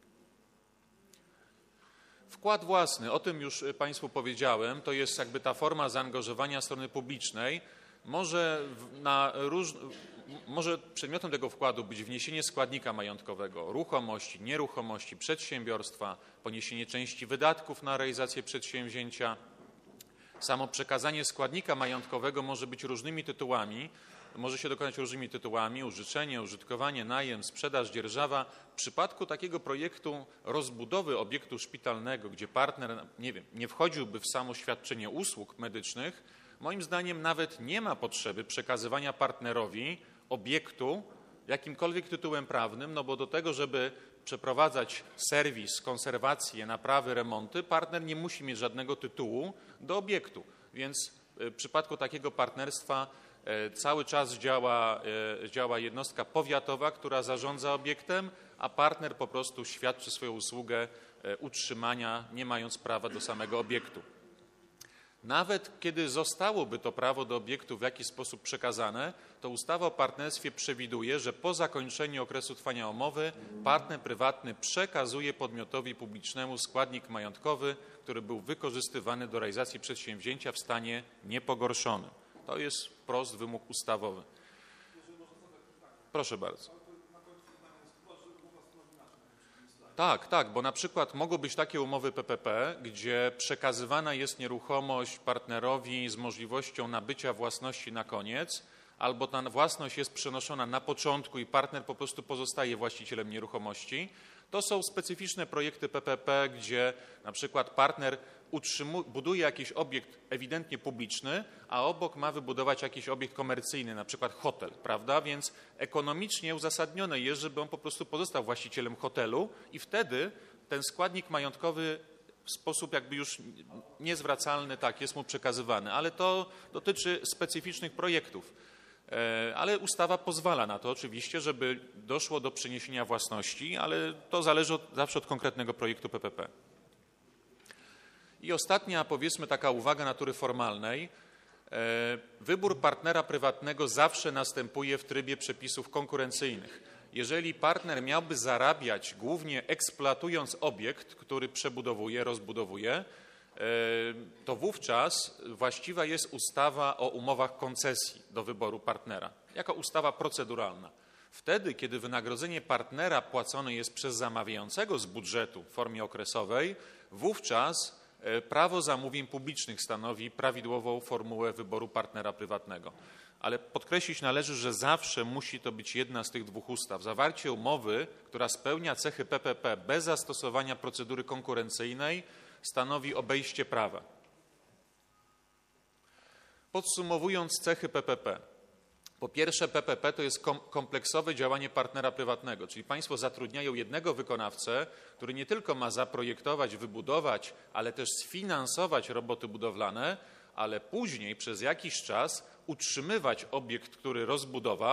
Wkład własny, o tym już Państwu powiedziałem, to jest jakby ta forma zaangażowania strony publicznej. Może, na róż... Może przedmiotem tego wkładu być wniesienie składnika majątkowego, ruchomości, nieruchomości, przedsiębiorstwa, poniesienie części wydatków na realizację przedsięwzięcia. Samo przekazanie składnika majątkowego może być różnymi tytułami, może się dokonać różnymi tytułami, użyczenie, użytkowanie, najem, sprzedaż, dzierżawa. W przypadku takiego projektu rozbudowy obiektu szpitalnego, gdzie partner, nie wiem, nie wchodziłby w samo świadczenie usług medycznych, moim zdaniem nawet nie ma potrzeby przekazywania partnerowi obiektu jakimkolwiek tytułem prawnym, no bo do tego, żeby przeprowadzać serwis, konserwację, naprawy, remonty, partner nie musi mieć żadnego tytułu do obiektu. Więc w przypadku takiego partnerstwa cały czas działa, działa jednostka powiatowa, która zarządza obiektem, a partner po prostu świadczy swoją usługę utrzymania, nie mając prawa do samego obiektu. Nawet kiedy zostałoby to prawo do obiektu w jakiś sposób przekazane, to ustawa o partnerstwie przewiduje, że po zakończeniu okresu trwania umowy partner prywatny przekazuje podmiotowi publicznemu składnik majątkowy, który był wykorzystywany do realizacji przedsięwzięcia w stanie niepogorszonym. To jest wprost wymóg ustawowy. Proszę bardzo. Tak, tak, bo na przykład mogą być takie umowy P P P, gdzie przekazywana jest nieruchomość partnerowi z możliwością nabycia własności na koniec, albo ta własność jest przenoszona na początku i partner po prostu pozostaje właścicielem nieruchomości. To są specyficzne projekty P P P, gdzie na przykład partner utrzymuje, buduje jakiś obiekt ewidentnie publiczny, a obok ma wybudować jakiś obiekt komercyjny, na przykład hotel, prawda? Więc ekonomicznie uzasadnione jest, żeby on po prostu pozostał właścicielem hotelu i wtedy ten składnik majątkowy w sposób jakby już niezwracalny, tak, jest mu przekazywany, ale to dotyczy specyficznych projektów. Ale ustawa pozwala na to oczywiście, żeby doszło do przeniesienia własności, ale to zależy od, zawsze od konkretnego projektu P P P. I ostatnia, powiedzmy, taka uwaga natury formalnej. Wybór partnera prywatnego zawsze następuje w trybie przepisów konkurencyjnych. Jeżeli partner miałby zarabiać głównie eksploatując obiekt, który przebudowuje, rozbudowuje, to wówczas właściwa jest ustawa o umowach koncesji do wyboru partnera, jako ustawa proceduralna. Wtedy, kiedy wynagrodzenie partnera płacone jest przez zamawiającego z budżetu w formie okresowej, wówczas prawo zamówień publicznych stanowi prawidłową formułę wyboru partnera prywatnego. Ale podkreślić należy, że zawsze musi to być jedna z tych dwóch ustaw. Zawarcie umowy, która spełnia cechy P P P bez zastosowania procedury konkurencyjnej, stanowi obejście prawa. Podsumowując cechy P P P. Po pierwsze, P P P to jest kompleksowe działanie partnera prywatnego, czyli państwo zatrudniają jednego wykonawcę, który nie tylko ma zaprojektować, wybudować, ale też sfinansować roboty budowlane, ale później przez jakiś czas utrzymywać obiekt, który rozbudował,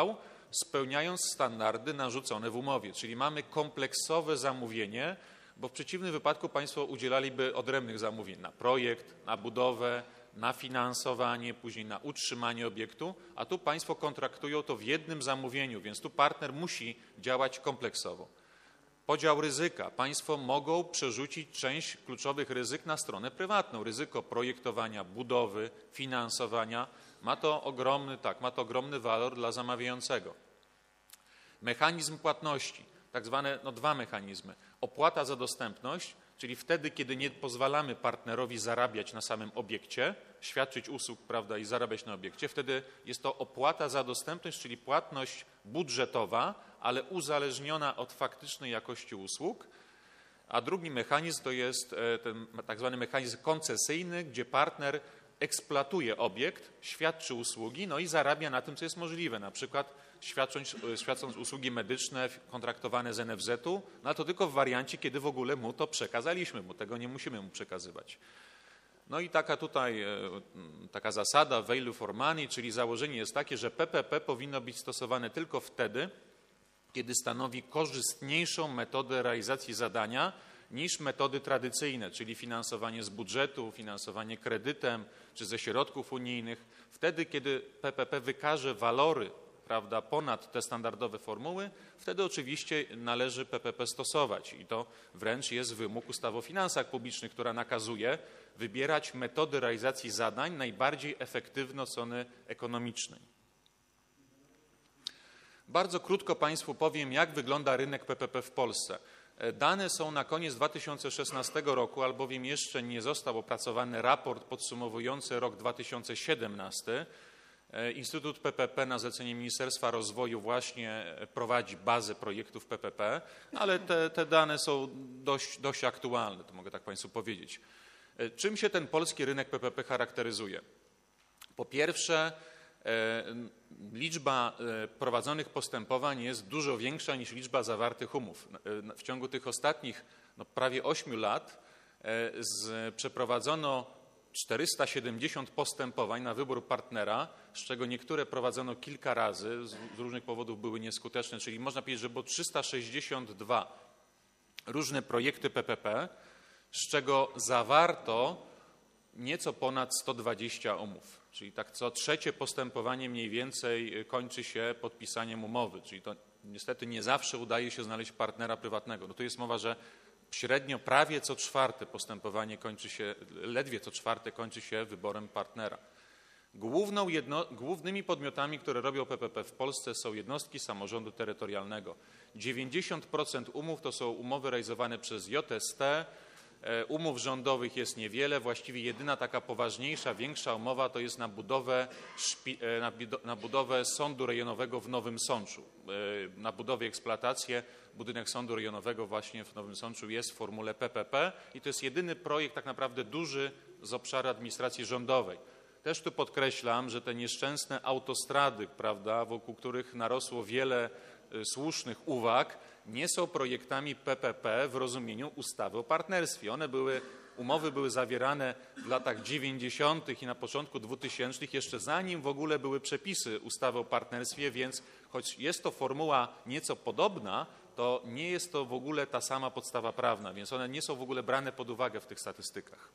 spełniając standardy narzucone w umowie. Czyli mamy kompleksowe zamówienie, bo w przeciwnym wypadku Państwo udzielaliby odrębnych zamówień na projekt, na budowę, na finansowanie, później na utrzymanie obiektu, a tu Państwo kontraktują to w jednym zamówieniu, więc tu partner musi działać kompleksowo. Podział ryzyka. Państwo mogą przerzucić część kluczowych ryzyk na stronę prywatną. Ryzyko projektowania, budowy, finansowania ma to ogromny, tak, ma to ogromny walor dla zamawiającego. Mechanizm płatności, tak zwane no, dwa mechanizmy. Opłata za dostępność, czyli wtedy, kiedy nie pozwalamy partnerowi zarabiać na samym obiekcie, świadczyć usług, prawda, i zarabiać na obiekcie, wtedy jest to opłata za dostępność, czyli płatność budżetowa, ale uzależniona od faktycznej jakości usług. A drugi mechanizm to jest ten tak zwany mechanizm koncesyjny, gdzie partner eksploatuje obiekt, świadczy usługi, no i zarabia na tym, co jest możliwe, na przykład świadcząc, świadcząc usługi medyczne kontraktowane z N F Z-u, no to tylko w wariancie, kiedy w ogóle mu to przekazaliśmy, bo tego nie musimy mu przekazywać. No i taka tutaj, taka zasada value for money, czyli założenie jest takie, że P P P powinno być stosowane tylko wtedy, kiedy stanowi korzystniejszą metodę realizacji zadania niż metody tradycyjne, czyli finansowanie z budżetu, finansowanie kredytem czy ze środków unijnych. Wtedy, kiedy P P P wykaże walory, prawda, ponad te standardowe formuły, wtedy oczywiście należy P P P stosować i to wręcz jest wymóg ustawy o finansach publicznych, która nakazuje wybierać metody realizacji zadań najbardziej efektywne od strony ekonomicznej. Bardzo krótko Państwu powiem, jak wygląda rynek P P P w Polsce. Dane są na koniec dwa tysiące szesnastego roku, albowiem jeszcze nie został opracowany raport podsumowujący rok dwa tysiące siedemnasty. Instytut P P P na zlecenie Ministerstwa Rozwoju właśnie prowadzi bazę projektów P P P, ale te, te dane są dość, dość aktualne, to mogę tak Państwu powiedzieć. Czym się ten polski rynek P P P charakteryzuje? Po pierwsze, liczba prowadzonych postępowań jest dużo większa niż liczba zawartych umów. W ciągu tych ostatnich no, prawie ośmiu lat z, przeprowadzono czterysta siedemdziesiąt postępowań na wybór partnera, z czego niektóre prowadzono kilka razy, z, z różnych powodów były nieskuteczne, czyli można powiedzieć, że było trzysta sześćdziesiąt dwa różne projekty P P P, z czego zawarto nieco ponad sto dwadzieścia umów. Czyli tak co trzecie postępowanie mniej więcej kończy się podpisaniem umowy, czyli to niestety nie zawsze udaje się znaleźć partnera prywatnego. No tu jest mowa, że średnio prawie co czwarte postępowanie kończy się, ledwie co czwarte kończy się wyborem partnera. Główną jedno, głównymi podmiotami, które robią P P P w Polsce są jednostki samorządu terytorialnego. dziewięćdziesiąt procent umów to są umowy realizowane przez J S T, umów rządowych jest niewiele, właściwie jedyna taka poważniejsza, większa umowa to jest na budowę, na budowę sądu rejonowego w Nowym Sączu. Na budowę i eksploatację budynek sądu rejonowego właśnie w Nowym Sączu jest w formule P P P i to jest jedyny projekt tak naprawdę duży z obszaru administracji rządowej. Też tu podkreślam, że te nieszczęsne autostrady, prawda, wokół których narosło wiele słusznych uwag, nie są projektami P P P w rozumieniu ustawy o partnerstwie. One były, umowy były zawierane w latach dziewięćdziesiątych i na początku dwutysięcznych, jeszcze zanim w ogóle były przepisy ustawy o partnerstwie, więc choć jest to formuła nieco podobna, to nie jest to w ogóle ta sama podstawa prawna, więc one nie są w ogóle brane pod uwagę w tych statystykach.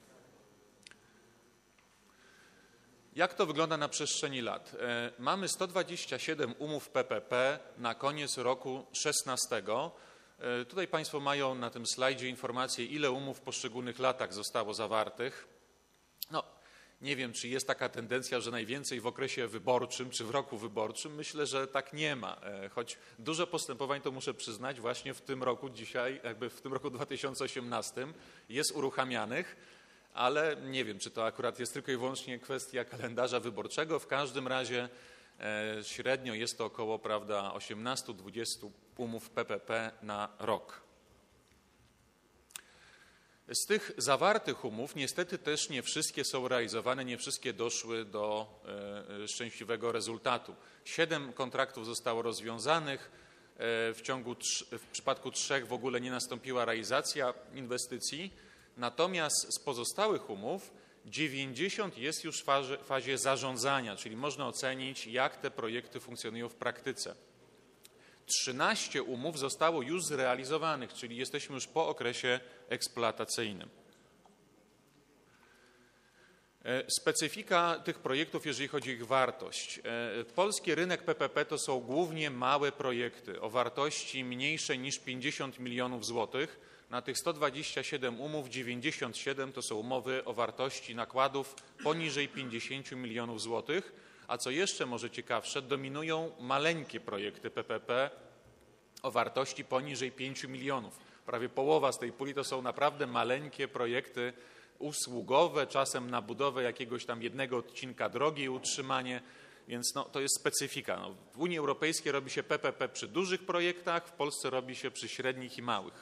Jak to wygląda na przestrzeni lat? Mamy sto dwadzieścia siedem umów P P P na koniec roku szesnastego. Tutaj Państwo mają na tym slajdzie informację, ile umów w poszczególnych latach zostało zawartych. No, nie wiem, czy jest taka tendencja, że najwięcej w okresie wyborczym czy w roku wyborczym. Myślę, że tak nie ma, choć dużo postępowań, to muszę przyznać, właśnie w tym roku dzisiaj, jakby w tym roku dwa tysiące osiemnastym jest uruchamianych. Ale nie wiem, czy to akurat jest tylko i wyłącznie kwestia kalendarza wyborczego. W każdym razie e, średnio jest to około, prawda, osiemnaście do dwudziestu umów P P P na rok. Z tych zawartych umów niestety też nie wszystkie są realizowane, nie wszystkie doszły do e, szczęśliwego rezultatu. Siedem kontraktów zostało rozwiązanych. E, w, ciągu, w przypadku trzech w ogóle nie nastąpiła realizacja inwestycji. Natomiast z pozostałych umów dziewięćdziesiąt jest już w fazie, fazie zarządzania, czyli można ocenić, jak te projekty funkcjonują w praktyce. trzynaście umów zostało już zrealizowanych, czyli jesteśmy już po okresie eksploatacyjnym. Specyfika tych projektów, jeżeli chodzi o ich wartość. Polski rynek P P P to są głównie małe projekty o wartości mniejszej niż pięćdziesiąt milionów złotych. Na tych sto dwadzieścia siedem umów dziewięćdziesiąt siedem to są umowy o wartości nakładów poniżej pięćdziesiąt milionów złotych, a co jeszcze może ciekawsze, dominują maleńkie projekty P P P o wartości poniżej pięciu milionów. Prawie połowa z tej puli to są naprawdę maleńkie projekty usługowe, czasem na budowę jakiegoś tam jednego odcinka drogi i utrzymanie, więc no, to jest specyfika. No, w Unii Europejskiej robi się P P P przy dużych projektach, w Polsce robi się przy średnich i małych.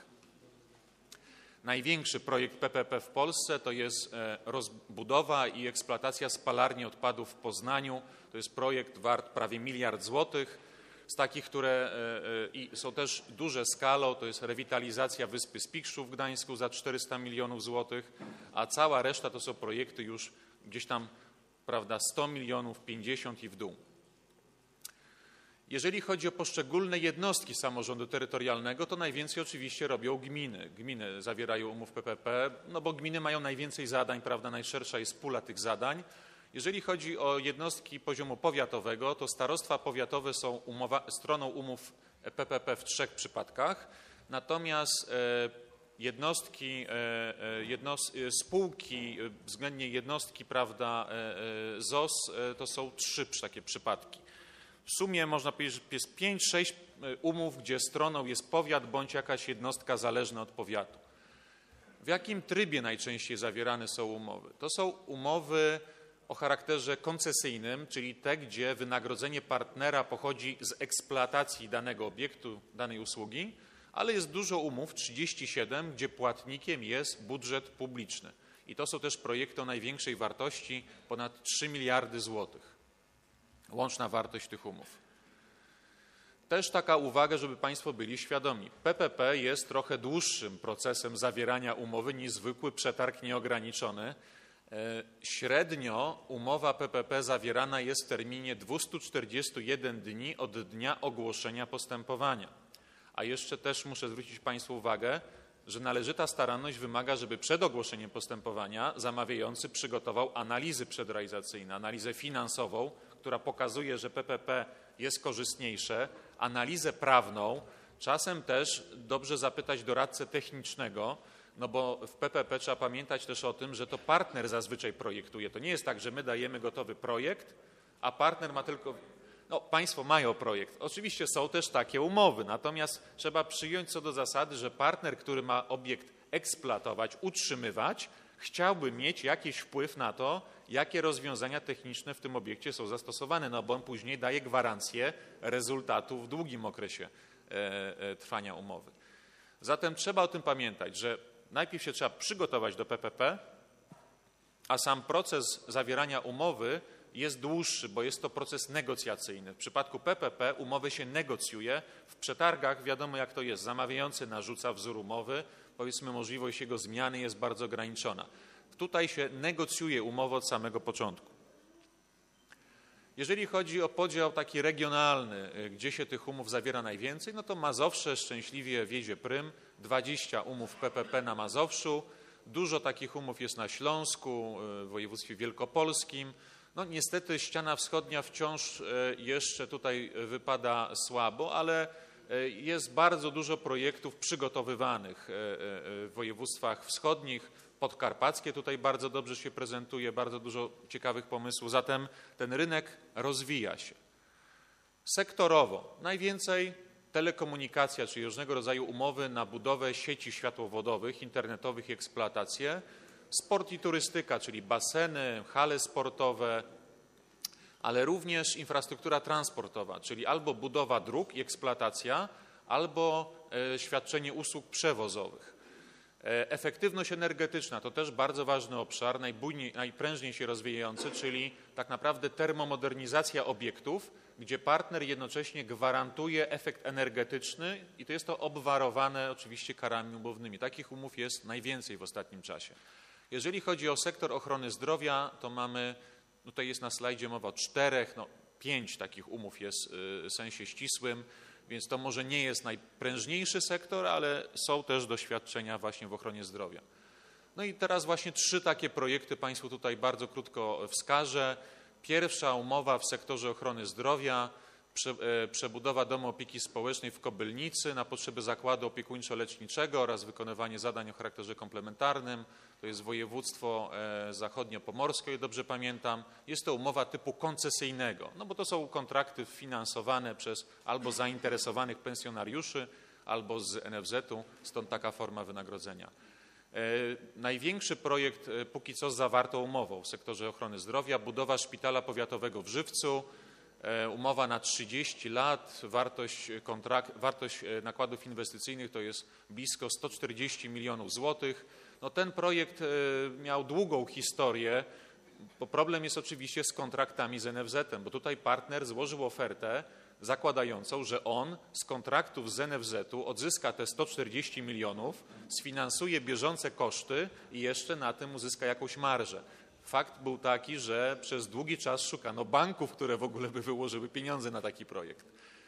Największy projekt P P P w Polsce to jest rozbudowa i eksploatacja spalarni odpadów w Poznaniu. To jest projekt wart prawie miliard złotych. Z takich, które i są też duże skalą, to jest rewitalizacja wyspy Spichrzów w Gdańsku za czterysta milionów złotych, a cała reszta to są projekty już gdzieś tam, prawda, sto milionów, pięćdziesiąt i w dół. Jeżeli chodzi o poszczególne jednostki samorządu terytorialnego, to najwięcej oczywiście robią gminy. Gminy zawierają umów P P P, no bo gminy mają najwięcej zadań, prawda, najszersza jest pula tych zadań. Jeżeli chodzi o jednostki poziomu powiatowego, to starostwa powiatowe są umowa, stroną umów P P P w trzech przypadkach, natomiast jednostki, jednost, spółki, względnie jednostki, prawda, Z O S to są trzy takie przypadki. W sumie można powiedzieć, że jest pięć, sześć umów, gdzie stroną jest powiat bądź jakaś jednostka zależna od powiatu. W jakim trybie najczęściej zawierane są umowy? To są umowy o charakterze koncesyjnym, czyli te, gdzie wynagrodzenie partnera pochodzi z eksploatacji danego obiektu, danej usługi, ale jest dużo umów, trzydzieści siedem, gdzie płatnikiem jest budżet publiczny. I to są też projekty o największej wartości, ponad trzy miliardy złotych. Łączna wartość tych umów. Też taka uwaga, żeby Państwo byli świadomi. P P P jest trochę dłuższym procesem zawierania umowy niż zwykły przetarg nieograniczony. Średnio umowa P P P zawierana jest w terminie dwieście czterdzieści jeden dni od dnia ogłoszenia postępowania. A jeszcze też muszę zwrócić Państwu uwagę, że należyta staranność wymaga, żeby przed ogłoszeniem postępowania zamawiający przygotował analizy przedrealizacyjne, analizę finansową, która pokazuje, że P P P jest korzystniejsze, analizę prawną, czasem też dobrze zapytać doradcę technicznego, no bo w P P P trzeba pamiętać też o tym, że to partner zazwyczaj projektuje. To nie jest tak, że my dajemy gotowy projekt, a partner ma tylko... No, państwo mają projekt. Oczywiście są też takie umowy, natomiast trzeba przyjąć co do zasady, że partner, który ma obiekt eksploatować, utrzymywać, chciałby mieć jakiś wpływ na to, jakie rozwiązania techniczne w tym obiekcie są zastosowane, no bo on później daje gwarancję rezultatu w długim okresie e, e, trwania umowy. Zatem trzeba o tym pamiętać, że najpierw się trzeba przygotować do P P P, a sam proces zawierania umowy jest dłuższy, bo jest to proces negocjacyjny. W przypadku P P P umowy się negocjuje. W przetargach wiadomo, jak to jest. Zamawiający narzuca wzór umowy, powiedzmy możliwość jego zmiany jest bardzo ograniczona. Tutaj się negocjuje umowę od samego początku. Jeżeli chodzi o podział taki regionalny, gdzie się tych umów zawiera najwięcej, no to Mazowsze szczęśliwie wiedzie prym, dwadzieścia umów P P P na Mazowszu, dużo takich umów jest na Śląsku, w województwie wielkopolskim. No niestety ściana wschodnia wciąż jeszcze tutaj wypada słabo, ale jest bardzo dużo projektów przygotowywanych w województwach wschodnich. Podkarpackie tutaj bardzo dobrze się prezentuje, bardzo dużo ciekawych pomysłów, zatem ten rynek rozwija się. Sektorowo najwięcej telekomunikacja, czyli różnego rodzaju umowy na budowę sieci światłowodowych, internetowych i eksploatację. Sport i turystyka, czyli baseny, hale sportowe, ale również infrastruktura transportowa, czyli albo budowa dróg i eksploatacja, albo świadczenie usług przewozowych. Efektywność energetyczna to też bardzo ważny obszar, najbujniej, najprężniej się rozwijający, czyli tak naprawdę termomodernizacja obiektów, gdzie partner jednocześnie gwarantuje efekt energetyczny i to jest to obwarowane oczywiście karami umownymi. Takich umów jest najwięcej w ostatnim czasie. Jeżeli chodzi o sektor ochrony zdrowia, to mamy, tutaj jest na slajdzie mowa o czterech, no pięć takich umów jest w sensie ścisłym, więc to może nie jest najprężniejszy sektor, ale są też doświadczenia właśnie w ochronie zdrowia. No i teraz właśnie trzy takie projekty Państwu tutaj bardzo krótko wskażę. Pierwsza umowa w sektorze ochrony zdrowia, prze, e, przebudowa domu opieki społecznej w Kobylnicy na potrzeby zakładu opiekuńczo-leczniczego oraz wykonywanie zadań o charakterze komplementarnym. To jest województwo e, zachodniopomorskie, o dobrze pamiętam. Jest to umowa typu koncesyjnego, no bo to są kontrakty finansowane przez albo zainteresowanych pensjonariuszy, albo z N F Z-u, stąd taka forma wynagrodzenia. E, największy projekt e, póki co z zawartą umową w sektorze ochrony zdrowia, budowa szpitala powiatowego w Żywcu, e, umowa na trzydzieści lat, wartość, kontrakt, wartość nakładów inwestycyjnych to jest blisko sto czterdzieści milionów złotych. No ten projekt e, miał długą historię, bo problem jest oczywiście z kontraktami z N F Z-em, bo tutaj partner złożył ofertę zakładającą, że on z kontraktów z N F Z-u odzyska te sto czterdzieści milionów, sfinansuje bieżące koszty i jeszcze na tym uzyska jakąś marżę. Fakt był taki, że przez długi czas szukano banków, które w ogóle by wyłożyły pieniądze na taki projekt.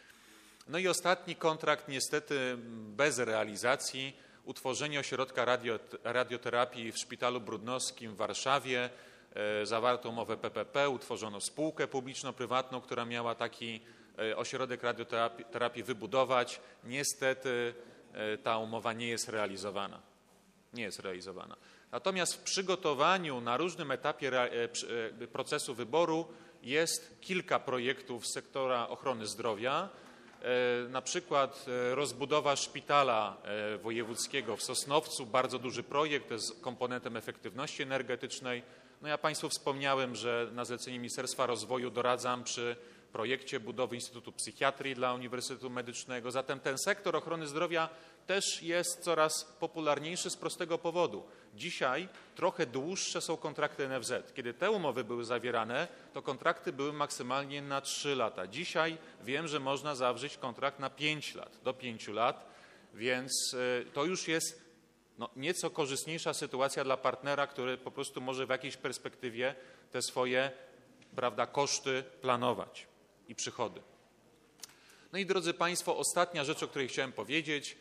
No i ostatni kontrakt niestety bez realizacji, utworzenie ośrodka radio, radioterapii w Szpitalu Brudnowskim w Warszawie, e, zawarto umowę P P P, utworzono spółkę publiczno-prywatną, która miała taki ośrodek radioterapii wybudować. Niestety ta umowa nie jest realizowana. Nie jest realizowana. Natomiast w przygotowaniu na różnym etapie procesu wyboru jest kilka projektów z sektora ochrony zdrowia. Na przykład rozbudowa szpitala wojewódzkiego w Sosnowcu, bardzo duży projekt, to jest komponentem efektywności energetycznej. No ja Państwu wspomniałem, że na zlecenie Ministerstwa Rozwoju doradzam przy projekcie budowy Instytutu Psychiatrii dla Uniwersytetu Medycznego. Zatem ten sektor ochrony zdrowia też jest coraz popularniejszy z prostego powodu. Dzisiaj trochę dłuższe są kontrakty N F Z. Kiedy te umowy były zawierane, to kontrakty były maksymalnie na trzy lata. Dzisiaj wiem, że można zawrzeć kontrakt na pięć lat, do pięciu lat, więc to już jest no, nieco korzystniejsza sytuacja dla partnera, który po prostu może w jakiejś perspektywie te swoje, prawda, koszty planować i przychody. No i drodzy Państwo, ostatnia rzecz, o której chciałem powiedzieć.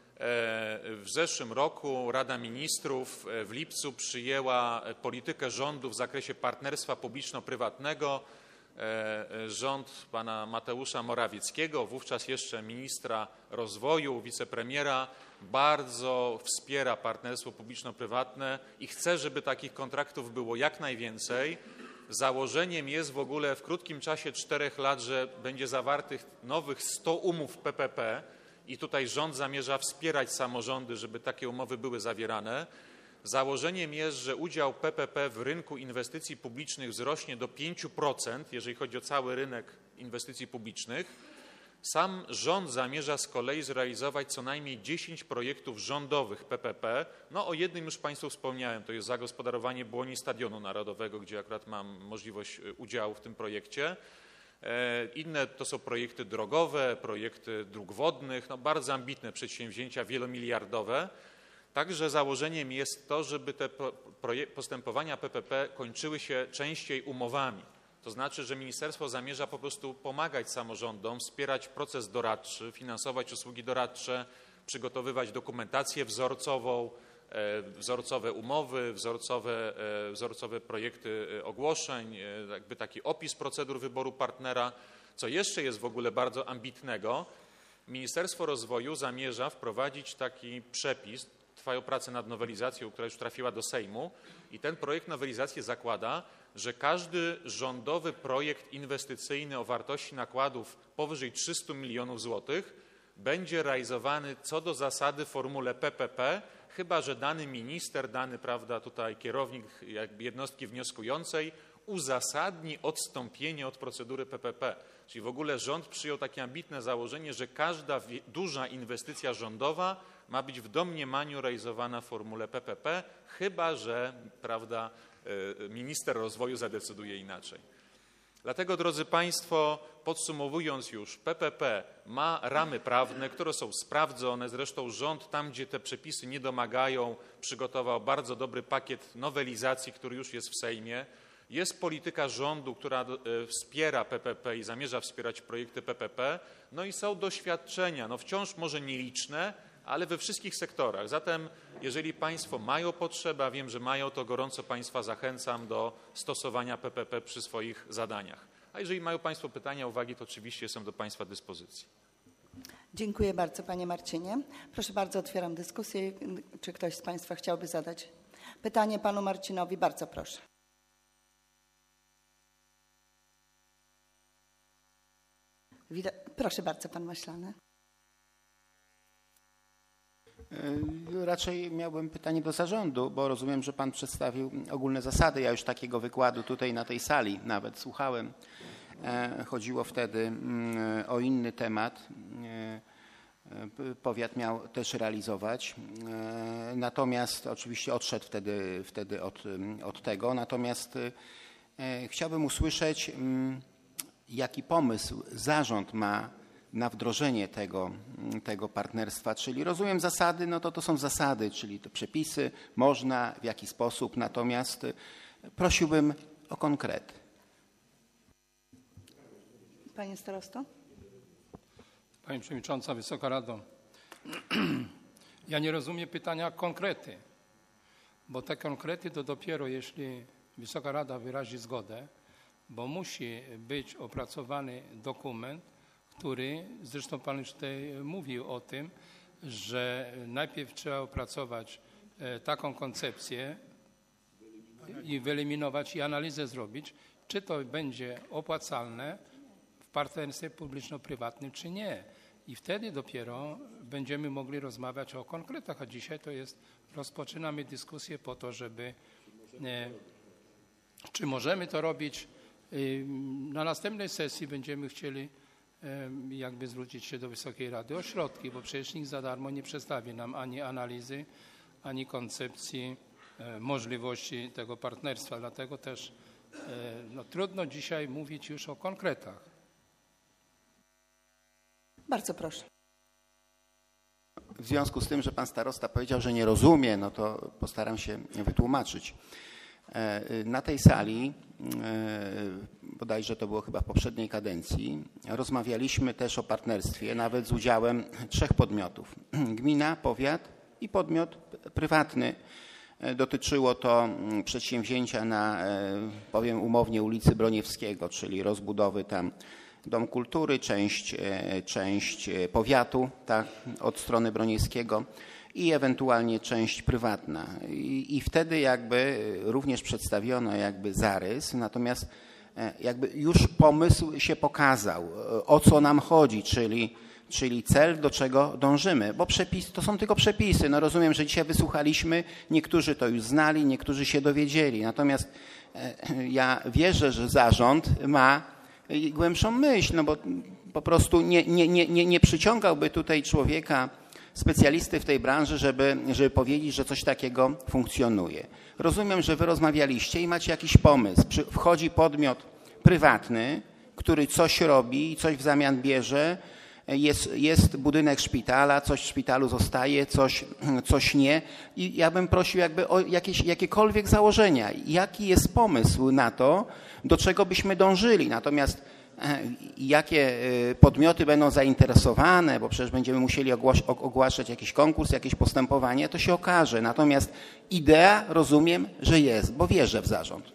W zeszłym roku Rada Ministrów w lipcu przyjęła politykę rządu w zakresie partnerstwa publiczno-prywatnego. Rząd pana Mateusza Morawieckiego, wówczas jeszcze ministra rozwoju, wicepremiera, bardzo wspiera partnerstwo publiczno-prywatne i chce, żeby takich kontraktów było jak najwięcej. Założeniem jest w ogóle w krótkim czasie czterech lat, że będzie zawartych nowych sto umów P P P i tutaj rząd zamierza wspierać samorządy, żeby takie umowy były zawierane. Założeniem jest, że udział P P P w rynku inwestycji publicznych wzrośnie do pięciu procent, jeżeli chodzi o cały rynek inwestycji publicznych. Sam rząd zamierza z kolei zrealizować co najmniej dziesięć projektów rządowych P P P. No o jednym już Państwu wspomniałem, to jest zagospodarowanie Błoni Stadionu Narodowego, gdzie akurat mam możliwość udziału w tym projekcie. Inne to są projekty drogowe, projekty dróg wodnych, no bardzo ambitne przedsięwzięcia wielomiliardowe. Także założeniem jest to, żeby te postępowania P P P kończyły się częściej umowami. To znaczy, że ministerstwo zamierza po prostu pomagać samorządom, wspierać proces doradczy, finansować usługi doradcze, przygotowywać dokumentację wzorcową, wzorcowe umowy, wzorcowe, wzorcowe projekty ogłoszeń, jakby taki opis procedur wyboru partnera. Co jeszcze jest w ogóle bardzo ambitnego, Ministerstwo Rozwoju zamierza wprowadzić taki przepis, trwają prace nad nowelizacją, która już trafiła do Sejmu i ten projekt nowelizacji zakłada, że każdy rządowy projekt inwestycyjny o wartości nakładów powyżej trzystu milionów złotych będzie realizowany co do zasady w formule P P P, chyba że dany minister, dany, prawda, tutaj kierownik jakby jednostki wnioskującej uzasadni odstąpienie od procedury P P P. Czyli w ogóle rząd przyjął takie ambitne założenie, że każda duża inwestycja rządowa ma być w domniemaniu realizowana w formule P P P, chyba że, prawda, minister rozwoju zadecyduje inaczej. Dlatego, drodzy Państwo, podsumowując już, P P P ma ramy prawne, które są sprawdzone. Zresztą rząd tam, gdzie te przepisy nie domagają, przygotował bardzo dobry pakiet nowelizacji, który już jest w Sejmie. Jest polityka rządu, która wspiera P P P i zamierza wspierać projekty P P P. No i są doświadczenia, no wciąż może nieliczne, ale we wszystkich sektorach. Zatem jeżeli Państwo mają potrzebę, a wiem, że mają, to gorąco Państwa zachęcam do stosowania P P P przy swoich zadaniach. A jeżeli mają Państwo pytania, uwagi, to oczywiście jestem do Państwa dyspozycji. Dziękuję bardzo, Panie Marcinie. Proszę bardzo, otwieram dyskusję. Czy ktoś z Państwa chciałby zadać pytanie Panu Marcinowi? Bardzo proszę. Proszę bardzo, Pan Maślany. Raczej miałbym pytanie do zarządu, bo rozumiem, że Pan przedstawił ogólne zasady. Ja już takiego wykładu tutaj na tej sali nawet słuchałem. Chodziło wtedy o inny temat. Powiat miał też realizować. Natomiast oczywiście odszedł wtedy, wtedy od, od tego. Natomiast chciałbym usłyszeć, jaki pomysł zarząd ma na wdrożenie tego, tego partnerstwa, czyli rozumiem zasady, no to to są zasady, czyli to przepisy, można, w jaki sposób, natomiast prosiłbym o konkrety. Panie starosto? Pani Przewodnicząca, Wysoka Rado, ja nie rozumiem pytania konkrety, bo te konkrety to dopiero jeśli Wysoka Rada wyrazi zgodę, bo musi być opracowany dokument, który, zresztą Pan już tutaj mówił o tym, że najpierw trzeba opracować taką koncepcję i wyeliminować i analizę zrobić, czy to będzie opłacalne w partnerstwie publiczno-prywatnym, czy nie. I wtedy dopiero będziemy mogli rozmawiać o konkretach, a dzisiaj to jest, rozpoczynamy dyskusję po to, żeby, nie, czy możemy to robić. Na następnej sesji będziemy chcieli jakby zwrócić się do Wysokiej Rady o środki, bo przecież nikt za darmo nie przedstawi nam ani analizy, ani koncepcji możliwości tego partnerstwa. Dlatego też no, trudno dzisiaj mówić już o konkretach. Bardzo proszę. W związku z tym, że Pan starosta powiedział, że nie rozumie, no to postaram się wytłumaczyć. Na tej sali, bodajże to było chyba w poprzedniej kadencji, rozmawialiśmy też o partnerstwie, nawet z udziałem trzech podmiotów. Gmina, powiat i podmiot prywatny. Dotyczyło to przedsięwzięcia na, powiem umownie, ulicy Broniewskiego, czyli rozbudowy tam Dom Kultury, część, część powiatu, tak, od strony Broniewskiego i ewentualnie część prywatna. I, I wtedy jakby również przedstawiono jakby zarys, natomiast jakby już pomysł się pokazał, o co nam chodzi, czyli, czyli cel, do czego dążymy, bo przepis, to są tylko przepisy. No rozumiem, że dzisiaj wysłuchaliśmy, niektórzy to już znali, niektórzy się dowiedzieli, natomiast ja wierzę, że zarząd ma głębszą myśl, no bo po prostu nie, nie, nie, nie przyciągałby tutaj człowieka, specjalisty w tej branży, żeby, żeby powiedzieć, że coś takiego funkcjonuje. Rozumiem, że wy rozmawialiście i macie jakiś pomysł. Wchodzi podmiot prywatny, który coś robi i coś w zamian bierze. Jest, jest budynek szpitala, coś w szpitalu zostaje, coś, coś nie. I ja bym prosił jakby o jakieś, jakiekolwiek założenia. Jaki jest pomysł na to, do czego byśmy dążyli. Natomiast jakie podmioty będą zainteresowane, bo przecież będziemy musieli ogłaszać jakiś konkurs, jakieś postępowanie, to się okaże. Natomiast idea, rozumiem, że jest, bo wierzę w zarząd.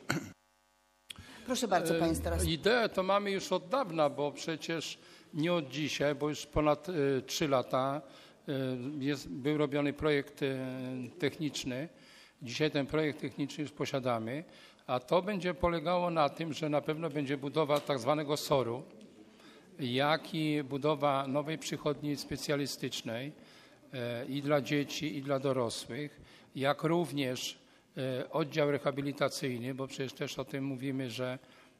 Proszę bardzo, Panie starosto. Ideę to mamy już od dawna, bo przecież nie od dzisiaj, bo już ponad trzy lata jest, był robiony projekt techniczny. Dzisiaj ten projekt techniczny już posiadamy, a to będzie polegało na tym, że na pewno będzie budowa tak zwanego soru, jak i budowa nowej przychodni specjalistycznej i dla dzieci, i dla dorosłych, jak również oddział rehabilitacyjny, bo przecież też o tym mówimy, że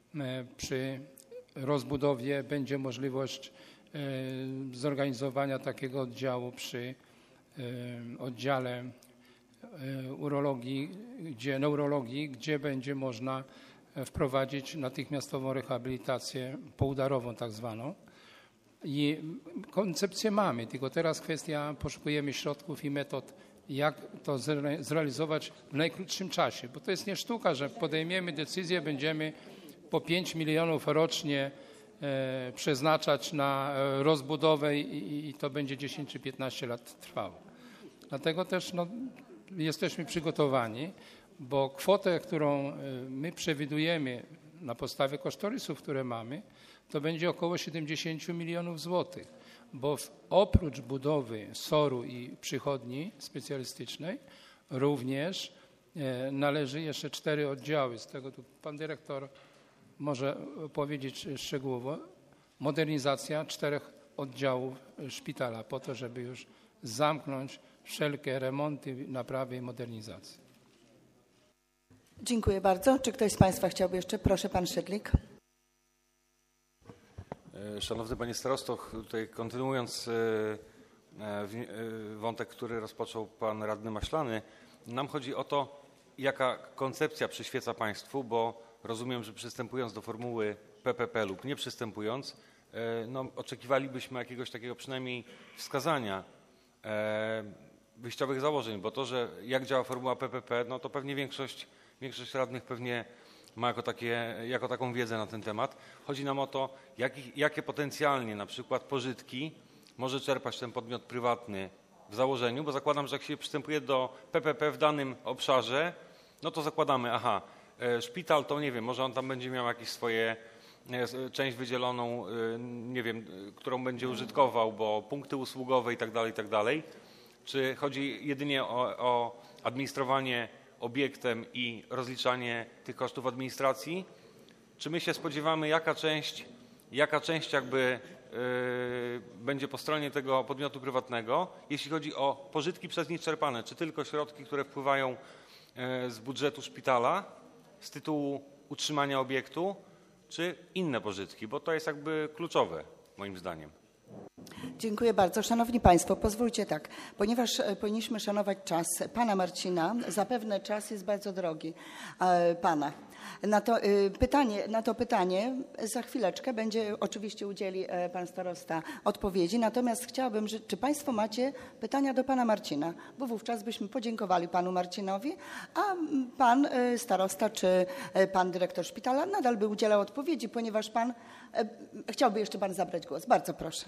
przy rozbudowie będzie możliwość zorganizowania takiego oddziału przy urologii, urologii, gdzie, neurologii, gdzie będzie można wprowadzić natychmiastową rehabilitację poudarową tak zwaną. I koncepcję mamy, tylko teraz kwestia, poszukujemy środków i metod, jak to zrealizować w najkrótszym czasie, bo to jest nie sztuka, że podejmiemy decyzję, będziemy po pięć milionów rocznie e, przeznaczać na rozbudowę i, i to będzie dziesięć czy piętnaście lat trwało. Dlatego też no, jesteśmy przygotowani, bo kwotę, którą my przewidujemy na podstawie kosztorysów, które mamy, to będzie około siedemdziesiąt milionów złotych, bo w, oprócz budowy soru i przychodni specjalistycznej również e, należy jeszcze cztery oddziały. Z tego tu pan dyrektor może powiedzieć szczegółowo. Modernizacja czterech oddziałów szpitala po to, żeby już zamknąć wszelkie remonty, naprawy i modernizację. Dziękuję bardzo. Czy ktoś z Państwa chciałby jeszcze? Proszę, pan Szydlik. Szanowny Panie Starosto, tutaj kontynuując wątek, który rozpoczął Pan Radny Maślany, nam chodzi o to, jaka koncepcja przyświeca Państwu, bo rozumiem, że przystępując do formuły P P P lub nie przystępując, no, oczekiwalibyśmy jakiegoś takiego przynajmniej wskazania wyjściowych założeń, bo to, że jak działa formuła P P P, no to pewnie większość, większość radnych pewnie ma jako, takie, jako taką wiedzę na ten temat. Chodzi nam o to, jak, jakie potencjalnie na przykład pożytki może czerpać ten podmiot prywatny w założeniu, bo zakładam, że jak się przystępuje do P P P w danym obszarze, no to zakładamy, aha, szpital to nie wiem, może on tam będzie miał jakieś swoje, część wydzieloną, nie wiem, którą będzie użytkował, bo punkty usługowe i tak dalej, i tak dalej. Czy chodzi jedynie o, o administrowanie obiektem i rozliczanie tych kosztów administracji? Czy my się spodziewamy, jaka część, jaka część jakby yy, będzie po stronie tego podmiotu prywatnego, jeśli chodzi o pożytki przez nich czerpane? Czy tylko środki, które wpływają yy, z budżetu szpitala z tytułu utrzymania obiektu, czy inne pożytki? Bo to jest jakby kluczowe moim zdaniem. Dziękuję bardzo. Szanowni Państwo, pozwólcie tak, ponieważ powinniśmy szanować czas pana Marcina, zapewne czas jest bardzo drogi pana. Na to pytanie, na to pytanie za chwileczkę będzie, oczywiście udzieli pan starosta odpowiedzi, natomiast chciałabym, że, czy Państwo macie pytania do pana Marcina, bo wówczas byśmy podziękowali panu Marcinowi, a pan starosta czy pan dyrektor szpitala nadal by udzielał odpowiedzi, ponieważ pan, chciałby jeszcze pan zabrać głos. Bardzo proszę.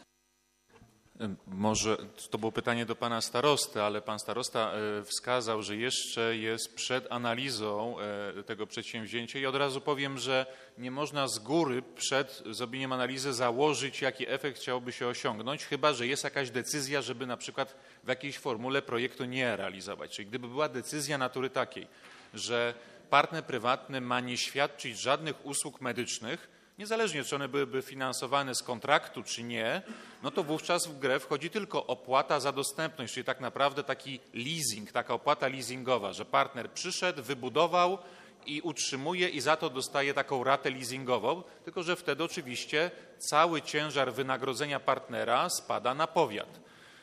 Może to było pytanie do pana starosty, ale pan starosta wskazał, że jeszcze jest przed analizą tego przedsięwzięcia i od razu powiem, że nie można z góry przed zrobieniem analizy założyć, jaki efekt chciałoby się osiągnąć, chyba że jest jakaś decyzja, żeby na przykład w jakiejś formule projektu nie realizować. Czyli gdyby była decyzja natury takiej, że partner prywatny ma nie świadczyć żadnych usług medycznych, niezależnie czy one byłyby finansowane z kontraktu, czy nie, no to wówczas w grę wchodzi tylko opłata za dostępność, czyli tak naprawdę taki leasing, taka opłata leasingowa, że partner przyszedł, wybudował i utrzymuje i za to dostaje taką ratę leasingową, tylko że wtedy oczywiście cały ciężar wynagrodzenia partnera spada na powiat.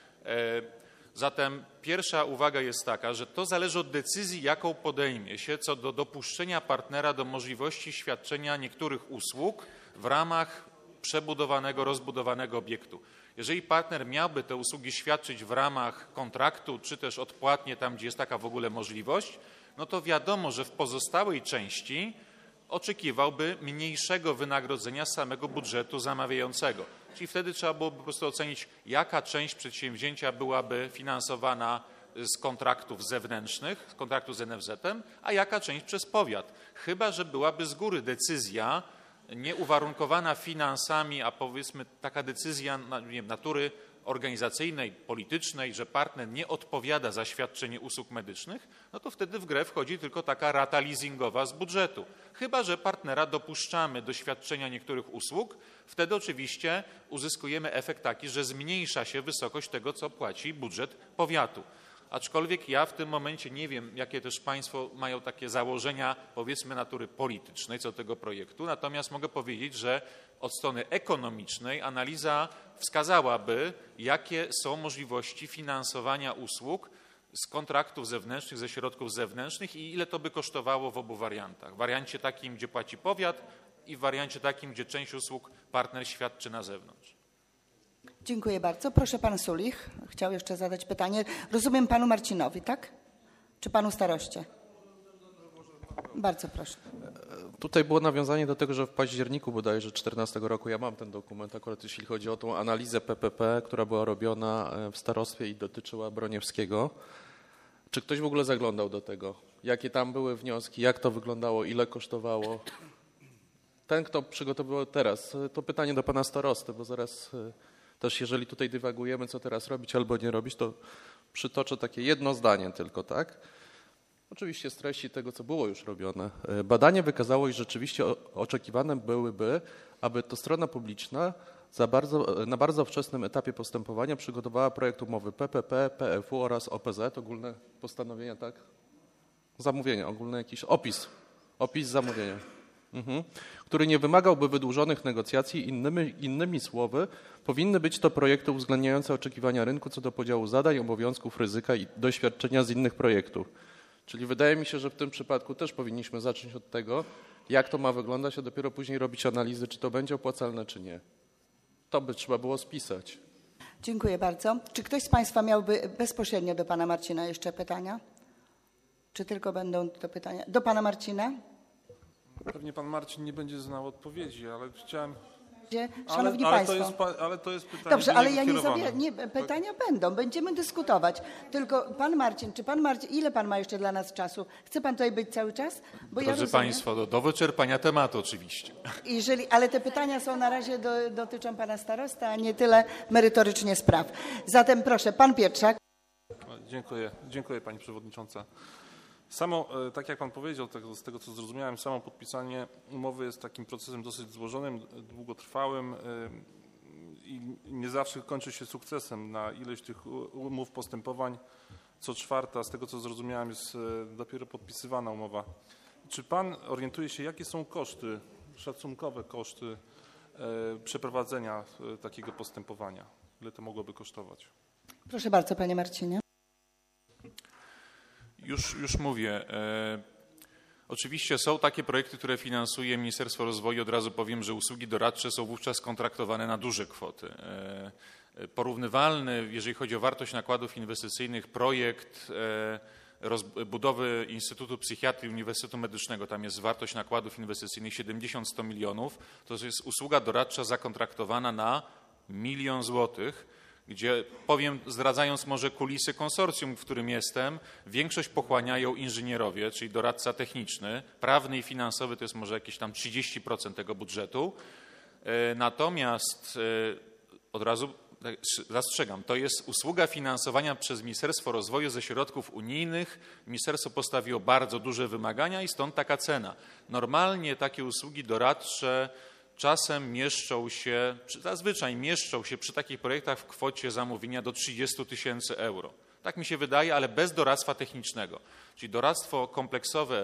Zatem pierwsza uwaga jest taka, że to zależy od decyzji, jaką podejmie się co do dopuszczenia partnera do możliwości świadczenia niektórych usług w ramach przebudowanego, rozbudowanego obiektu. Jeżeli partner miałby te usługi świadczyć w ramach kontraktu, czy też odpłatnie tam, gdzie jest taka w ogóle możliwość, no to wiadomo, że w pozostałej części oczekiwałby mniejszego wynagrodzenia z samego budżetu zamawiającego. Czyli wtedy trzeba byłoby po prostu ocenić, jaka część przedsięwzięcia byłaby finansowana z kontraktów zewnętrznych, z kontraktu z N F Z-em, a jaka część przez powiat. Chyba że byłaby z góry decyzja nieuwarunkowana finansami, a powiedzmy taka decyzja nie wiem, natury organizacyjnej, politycznej, że partner nie odpowiada za świadczenie usług medycznych, no to wtedy w grę wchodzi tylko taka rata leasingowa z budżetu. Chyba że partnera dopuszczamy do świadczenia niektórych usług, wtedy oczywiście uzyskujemy efekt taki, że zmniejsza się wysokość tego, co płaci budżet powiatu. Aczkolwiek ja w tym momencie nie wiem, jakie też Państwo mają takie założenia, powiedzmy natury politycznej co do tego projektu, natomiast mogę powiedzieć, że od strony ekonomicznej analiza wskazałaby, jakie są możliwości finansowania usług z kontraktów zewnętrznych, ze środków zewnętrznych i ile to by kosztowało w obu wariantach. W wariancie takim, gdzie płaci powiat i w wariancie takim, gdzie część usług partner świadczy na zewnątrz. Dziękuję bardzo. Proszę pan Sulich. Chciał jeszcze zadać pytanie. Rozumiem panu Marcinowi, tak? Czy panu staroście? Bardzo proszę. Tutaj było nawiązanie do tego, że w październiku bodajże czternastego roku, ja mam ten dokument akurat jeśli chodzi o tą analizę P P P, która była robiona w starostwie i dotyczyła Broniewskiego. Czy ktoś w ogóle zaglądał do tego? Jakie tam były wnioski, jak to wyglądało, ile kosztowało? Ten, kto przygotowywał teraz, to pytanie do pana starosty, bo zaraz też jeżeli tutaj dywagujemy, co teraz robić albo nie robić, to przytoczę takie jedno zdanie tylko, tak? Oczywiście z treści tego, co było już robione. Badanie wykazało, iż rzeczywiście oczekiwane byłyby, aby to strona publiczna za bardzo, na bardzo wczesnym etapie postępowania przygotowała projekt umowy P P P, P F U oraz O P Z, ogólne postanowienia, tak? Zamówienia, ogólny jakiś opis, opis zamówienia, mhm. który nie wymagałby wydłużonych negocjacji. Innymi, innymi słowy, powinny być to projekty uwzględniające oczekiwania rynku co do podziału zadań, obowiązków, ryzyka i doświadczenia z innych projektów. Czyli wydaje mi się, że w tym przypadku też powinniśmy zacząć od tego, jak to ma wyglądać, a dopiero później robić analizy, czy to będzie opłacalne, czy nie. To by trzeba było spisać. Dziękuję bardzo. Czy ktoś z państwa miałby bezpośrednio do pana Marcina jeszcze pytania? Czy tylko będą to pytania? Do pana Marcina? Pewnie pan Marcin nie będzie znał odpowiedzi, ale chciałem... Szanowni ale, ale Państwo. To jest, ale to jest pytanie. Dobrze, ale ja nie wykierowane. zabieram. Nie, pytania będą, będziemy dyskutować. Tylko pan Marcin, czy pan Marcin, ile pan ma jeszcze dla nas czasu? Chce pan tutaj być cały czas? Bo Drodzy ja Państwo, do, do wyczerpania tematu oczywiście. Jeżeli, ale te pytania są na razie do, dotyczą pana starosta, a nie tyle merytorycznie spraw. Zatem proszę, pan Pietrzak. Dziękuję, dziękuję pani przewodnicząca. Samo, tak jak pan powiedział, z tego co zrozumiałem, samo podpisanie umowy jest takim procesem dosyć złożonym, długotrwałym i nie zawsze kończy się sukcesem. Na ileś tych umów, postępowań co czwarta, z tego co zrozumiałem, jest dopiero podpisywana umowa. Czy pan orientuje się, jakie są koszty, szacunkowe koszty przeprowadzenia takiego postępowania? Ile to mogłoby kosztować? Proszę bardzo, panie Marcinie. Już, już mówię. E, oczywiście są takie projekty, które finansuje Ministerstwo Rozwoju. Od razu powiem, że usługi doradcze są wówczas kontraktowane na duże kwoty. E, porównywalny, jeżeli chodzi o wartość nakładów inwestycyjnych, projekt e, rozbudowy Instytutu Psychiatrii Uniwersytetu Medycznego, tam jest wartość nakładów inwestycyjnych siedemdziesiąt do stu milionów, to jest usługa doradcza zakontraktowana na milion złotych, gdzie powiem, zdradzając może kulisy konsorcjum, w którym jestem, większość pochłaniają inżynierowie, czyli doradca techniczny, prawny i finansowy to jest może jakieś tam trzydzieści procent tego budżetu. Natomiast od razu zastrzegam, to jest usługa finansowania przez Ministerstwo Rozwoju ze środków unijnych. Ministerstwo postawiło bardzo duże wymagania i stąd taka cena. Normalnie takie usługi doradcze czasem mieszczą się, zazwyczaj mieszczą się przy takich projektach w kwocie zamówienia do trzydziestu tysięcy euro. Tak mi się wydaje, ale bez doradztwa technicznego. Czyli doradztwo kompleksowe,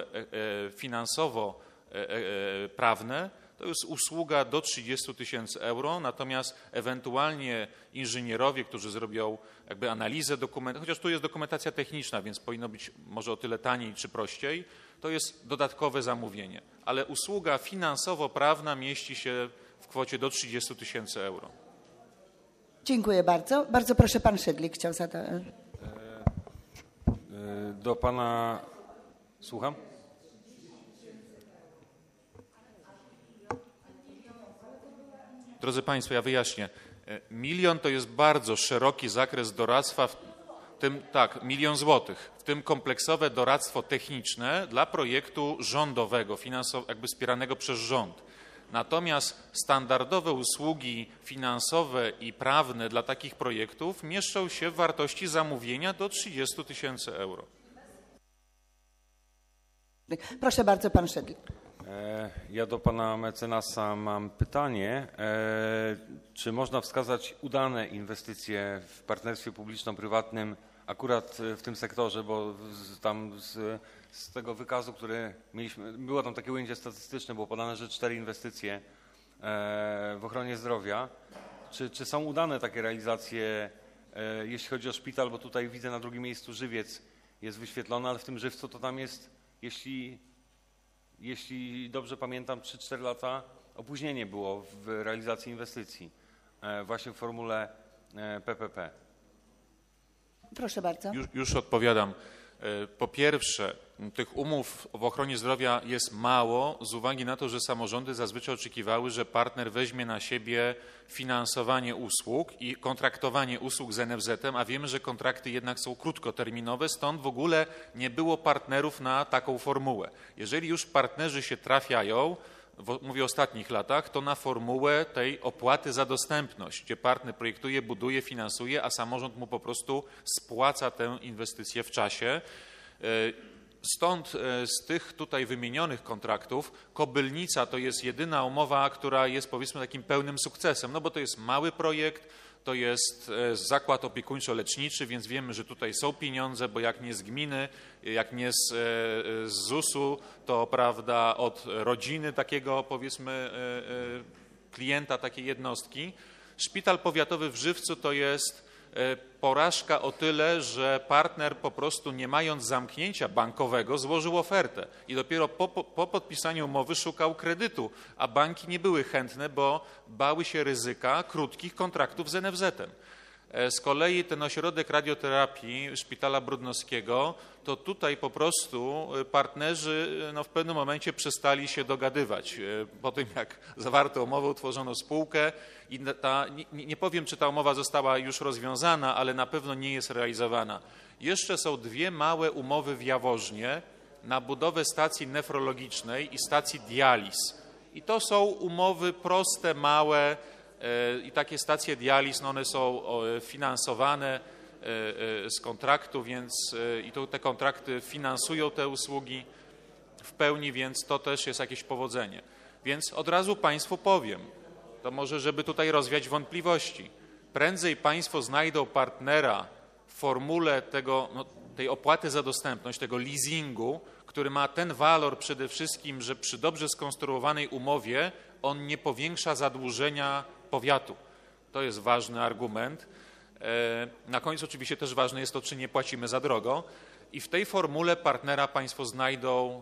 finansowo-prawne to jest usługa do trzydziestu tysięcy euro, natomiast ewentualnie inżynierowie, którzy zrobią jakby analizę dokumentu, chociaż tu jest dokumentacja techniczna, więc powinno być może o tyle taniej czy prościej, to jest dodatkowe zamówienie. Ale usługa finansowo-prawna mieści się w kwocie do trzydziestu tysięcy euro. Dziękuję bardzo. Bardzo proszę, pan Szydlik chciał zadać. Do pana... Słucham? Drodzy Państwo, ja wyjaśnię. Milion to jest bardzo szeroki zakres doradztwa, w tym tak, milion złotych, w tym kompleksowe doradztwo techniczne dla projektu rządowego, finansowo, jakby wspieranego przez rząd. Natomiast standardowe usługi finansowe i prawne dla takich projektów mieszczą się w wartości zamówienia do trzydziestu tysięcy euro. Proszę bardzo, pan Szydlik. Ja do pana mecenasa mam pytanie. Czy można wskazać udane inwestycje w partnerstwie publiczno-prywatnym akurat w tym sektorze, bo tam z, z tego wykazu, który mieliśmy, było tam takie ujęcie statystyczne, było podane, że cztery inwestycje w ochronie zdrowia. Czy, czy są udane takie realizacje jeśli chodzi o szpital, bo tutaj widzę na drugim miejscu żywiec jest wyświetlony, ale w tym żywcu to tam jest, jeśli, jeśli dobrze pamiętam, trzy cztery lata opóźnienie było w realizacji inwestycji właśnie w formule P P P. Proszę bardzo. Już, już odpowiadam. Po pierwsze, tych umów w ochronie zdrowia jest mało z uwagi na to, że samorządy zazwyczaj oczekiwały, że partner weźmie na siebie finansowanie usług i kontraktowanie usług z N F Z-em, a wiemy, że kontrakty jednak są krótkoterminowe, stąd w ogóle nie było partnerów na taką formułę. Jeżeli już partnerzy się trafiają, mówię o ostatnich latach, to na formułę tej opłaty za dostępność, gdzie partner projektuje, buduje, finansuje, a samorząd mu po prostu spłaca tę inwestycję w czasie. Stąd z tych tutaj wymienionych kontraktów Kobylnica to jest jedyna umowa, która jest powiedzmy takim pełnym sukcesem, no bo to jest mały projekt, to jest zakład opiekuńczo-leczniczy, więc wiemy, że tutaj są pieniądze, bo jak nie z gminy, jak nie z, z zusu, to prawda od rodziny takiego powiedzmy klienta takiej jednostki. Szpital powiatowy w Żywcu to jest porażka o tyle, że partner po prostu nie mając zamknięcia bankowego złożył ofertę i dopiero po, po, po podpisaniu umowy szukał kredytu, a banki nie były chętne, bo bały się ryzyka krótkich kontraktów z N F Z-em. Z kolei ten ośrodek radioterapii Szpitala Brudnowskiego, to tutaj po prostu partnerzy no, w pewnym momencie przestali się dogadywać. Po tym jak zawarto umowę, utworzono spółkę i ta, nie, nie powiem, czy ta umowa została już rozwiązana, ale na pewno nie jest realizowana. Jeszcze są dwie małe umowy w Jaworznie na budowę stacji nefrologicznej i stacji dializ. I to są umowy proste, małe, i takie stacje dializ, no one są finansowane z kontraktu, więc i to te kontrakty finansują te usługi w pełni, więc to też jest jakieś powodzenie. Więc od razu Państwu powiem, to może żeby tutaj rozwiać wątpliwości, prędzej Państwo znajdą partnera w formule tego, no, tej opłaty za dostępność, tego leasingu, który ma ten walor przede wszystkim, że przy dobrze skonstruowanej umowie on nie powiększa zadłużenia powiatu. To jest ważny argument. Na końcu oczywiście też ważne jest to, czy nie płacimy za drogo. I w tej formule partnera Państwo znajdą,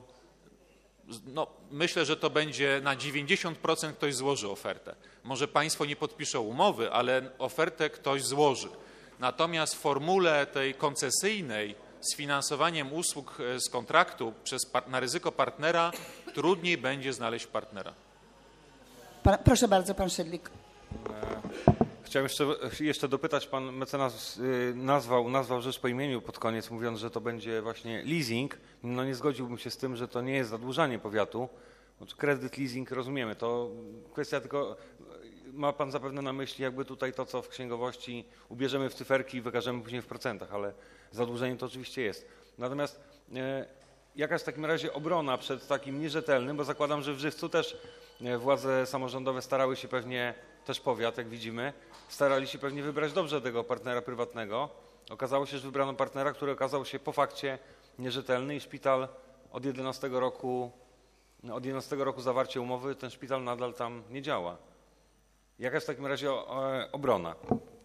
no myślę, że to będzie na dziewięćdziesiąt procent ktoś złoży ofertę. Może Państwo nie podpiszą umowy, ale ofertę ktoś złoży. Natomiast w formule tej koncesyjnej z finansowaniem usług z kontraktu przez, na ryzyko partnera trudniej będzie znaleźć partnera. Pan, proszę bardzo, pan Szydlik. Chciałem jeszcze, jeszcze dopytać, pan mecenas nazwał, nazwał rzecz po imieniu pod koniec, mówiąc, że to będzie właśnie leasing. No nie zgodziłbym się z tym, że to nie jest zadłużanie powiatu. Kredyt, leasing, rozumiemy, to kwestia tylko, ma pan zapewne na myśli jakby tutaj to, co w księgowości ubierzemy w cyferki i wykażemy później w procentach, ale zadłużenie to oczywiście jest. Natomiast e, jaka jest w takim razie obrona przed takim nierzetelnym, bo zakładam, że w Żywcu też władze samorządowe starały się pewnie, też powiat, jak widzimy, starali się pewnie wybrać dobrze tego partnera prywatnego. Okazało się, że wybrano partnera, który okazał się po fakcie nierzetelny i szpital od jedenastego roku, od jedenastego roku zawarcia umowy, ten szpital nadal tam nie działa. Jaka jest w takim razie obrona?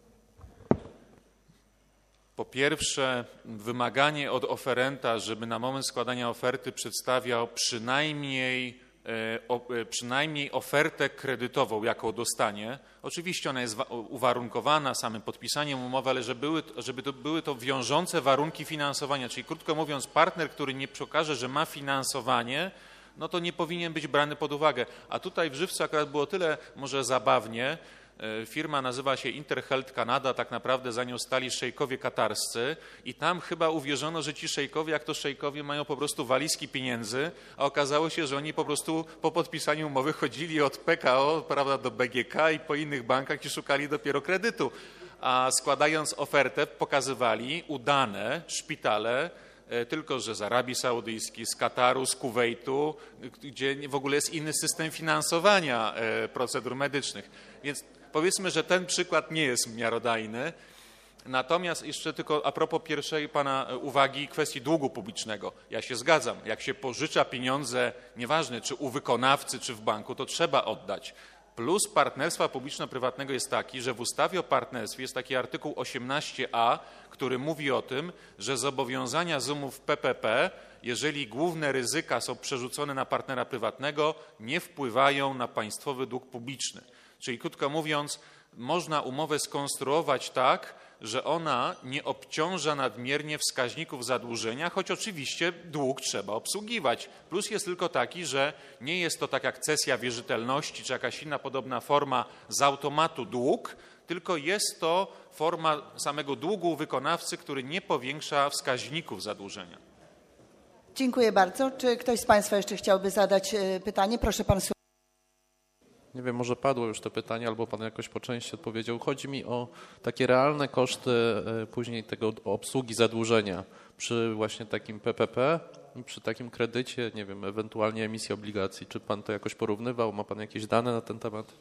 Po pierwsze, wymaganie od oferenta, żeby na moment składania oferty przedstawiał przynajmniej, o, przynajmniej ofertę kredytową, jaką dostanie. Oczywiście ona jest uwarunkowana samym podpisaniem umowy, ale żeby były, żeby to były to wiążące warunki finansowania, czyli krótko mówiąc partner, który nie pokaże, że ma finansowanie, no to nie powinien być brany pod uwagę. A tutaj w Żywcu akurat było tyle może zabawnie. Firma nazywa się Interhealth Canada, tak naprawdę za nią stali szejkowie katarscy i tam chyba uwierzono, że ci szejkowie, jak to szejkowie, mają po prostu walizki pieniędzy, a okazało się, że oni po prostu po podpisaniu umowy chodzili od P K O, prawda, do B G K i po innych bankach i szukali dopiero kredytu. A składając ofertę pokazywali udane szpitale, tylko że z Arabii Saudyjskiej, z Kataru, z Kuwejtu, gdzie w ogóle jest inny system finansowania procedur medycznych. Więc powiedzmy, że ten przykład nie jest miarodajny. Natomiast jeszcze tylko a propos pierwszej pana uwagi kwestii długu publicznego. Ja się zgadzam. Jak się pożycza pieniądze, nieważne czy u wykonawcy, czy w banku, to trzeba oddać. Plus partnerstwa publiczno-prywatnego jest taki, że w ustawie o partnerstwie jest taki artykuł osiemnaście a, który mówi o tym, że zobowiązania z umów P P P, jeżeli główne ryzyka są przerzucone na partnera prywatnego, nie wpływają na państwowy dług publiczny. Czyli krótko mówiąc, można umowę skonstruować tak, że ona nie obciąża nadmiernie wskaźników zadłużenia, choć oczywiście dług trzeba obsługiwać. Plus jest tylko taki, że nie jest to tak jak cesja wierzytelności czy jakaś inna podobna forma z automatu dług, tylko jest to forma samego długu wykonawcy, który nie powiększa wskaźników zadłużenia. Dziękuję bardzo. Czy ktoś z Państwa jeszcze chciałby zadać pytanie? Proszę Pan. Nie wiem, może padło już to pytanie, albo Pan jakoś po części odpowiedział. Chodzi mi o takie realne koszty później tego obsługi zadłużenia przy właśnie takim P P P, przy takim kredycie, nie wiem, ewentualnie emisji obligacji. Czy Pan to jakoś porównywał? Ma Pan jakieś dane na ten temat?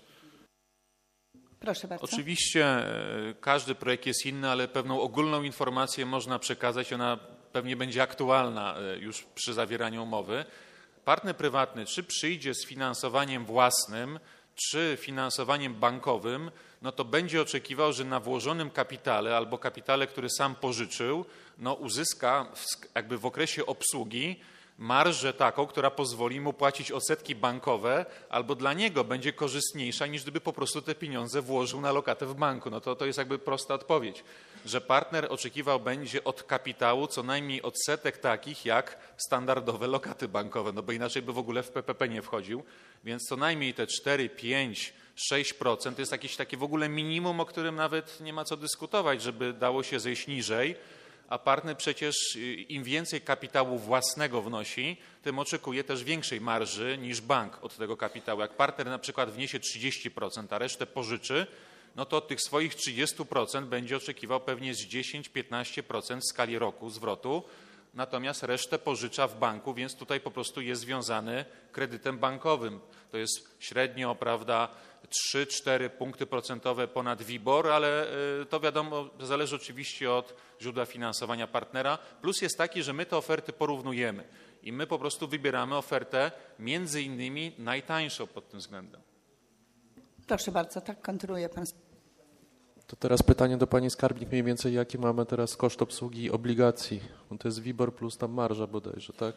Proszę bardzo. Oczywiście każdy projekt jest inny, ale pewną ogólną informację można przekazać. Ona pewnie będzie aktualna już przy zawieraniu umowy. Partner prywatny, czy przyjdzie z finansowaniem własnym, czy finansowaniem bankowym, no to będzie oczekiwał, że na włożonym kapitale albo kapitale, który sam pożyczył, no uzyska jakby w okresie obsługi marżę taką, która pozwoli mu płacić odsetki bankowe, albo dla niego będzie korzystniejsza, niż gdyby po prostu te pieniądze włożył na lokatę w banku. No to, to jest jakby prosta odpowiedź, że partner oczekiwał będzie od kapitału co najmniej odsetek takich jak standardowe lokaty bankowe, no bo inaczej by w ogóle w P P P nie wchodził, więc co najmniej te cztery, pięć, sześć procent to jest jakieś takie w ogóle minimum, o którym nawet nie ma co dyskutować, żeby dało się zejść niżej. A partner przecież im więcej kapitału własnego wnosi, tym oczekuje też większej marży niż bank od tego kapitału. Jak partner na przykład wniesie trzydzieści procent, a resztę pożyczy, no to od tych swoich trzydziestu procent będzie oczekiwał pewnie z dziesięć do piętnastu procent w skali roku zwrotu, natomiast resztę pożycza w banku, więc tutaj po prostu jest związany kredytem bankowym. To jest średnio, prawda, trzy cztery punkty procentowe ponad WIBOR, ale to wiadomo, zależy oczywiście od źródła finansowania partnera. Plus jest taki, że my te oferty porównujemy i my po prostu wybieramy ofertę między innymi najtańszą pod tym względem. Proszę bardzo, tak kontynuuje Pan. To teraz pytanie do Pani Skarbnik, mniej więcej jaki mamy teraz koszt obsługi obligacji? Bo to jest WIBOR plus tam marża bodajże, tak?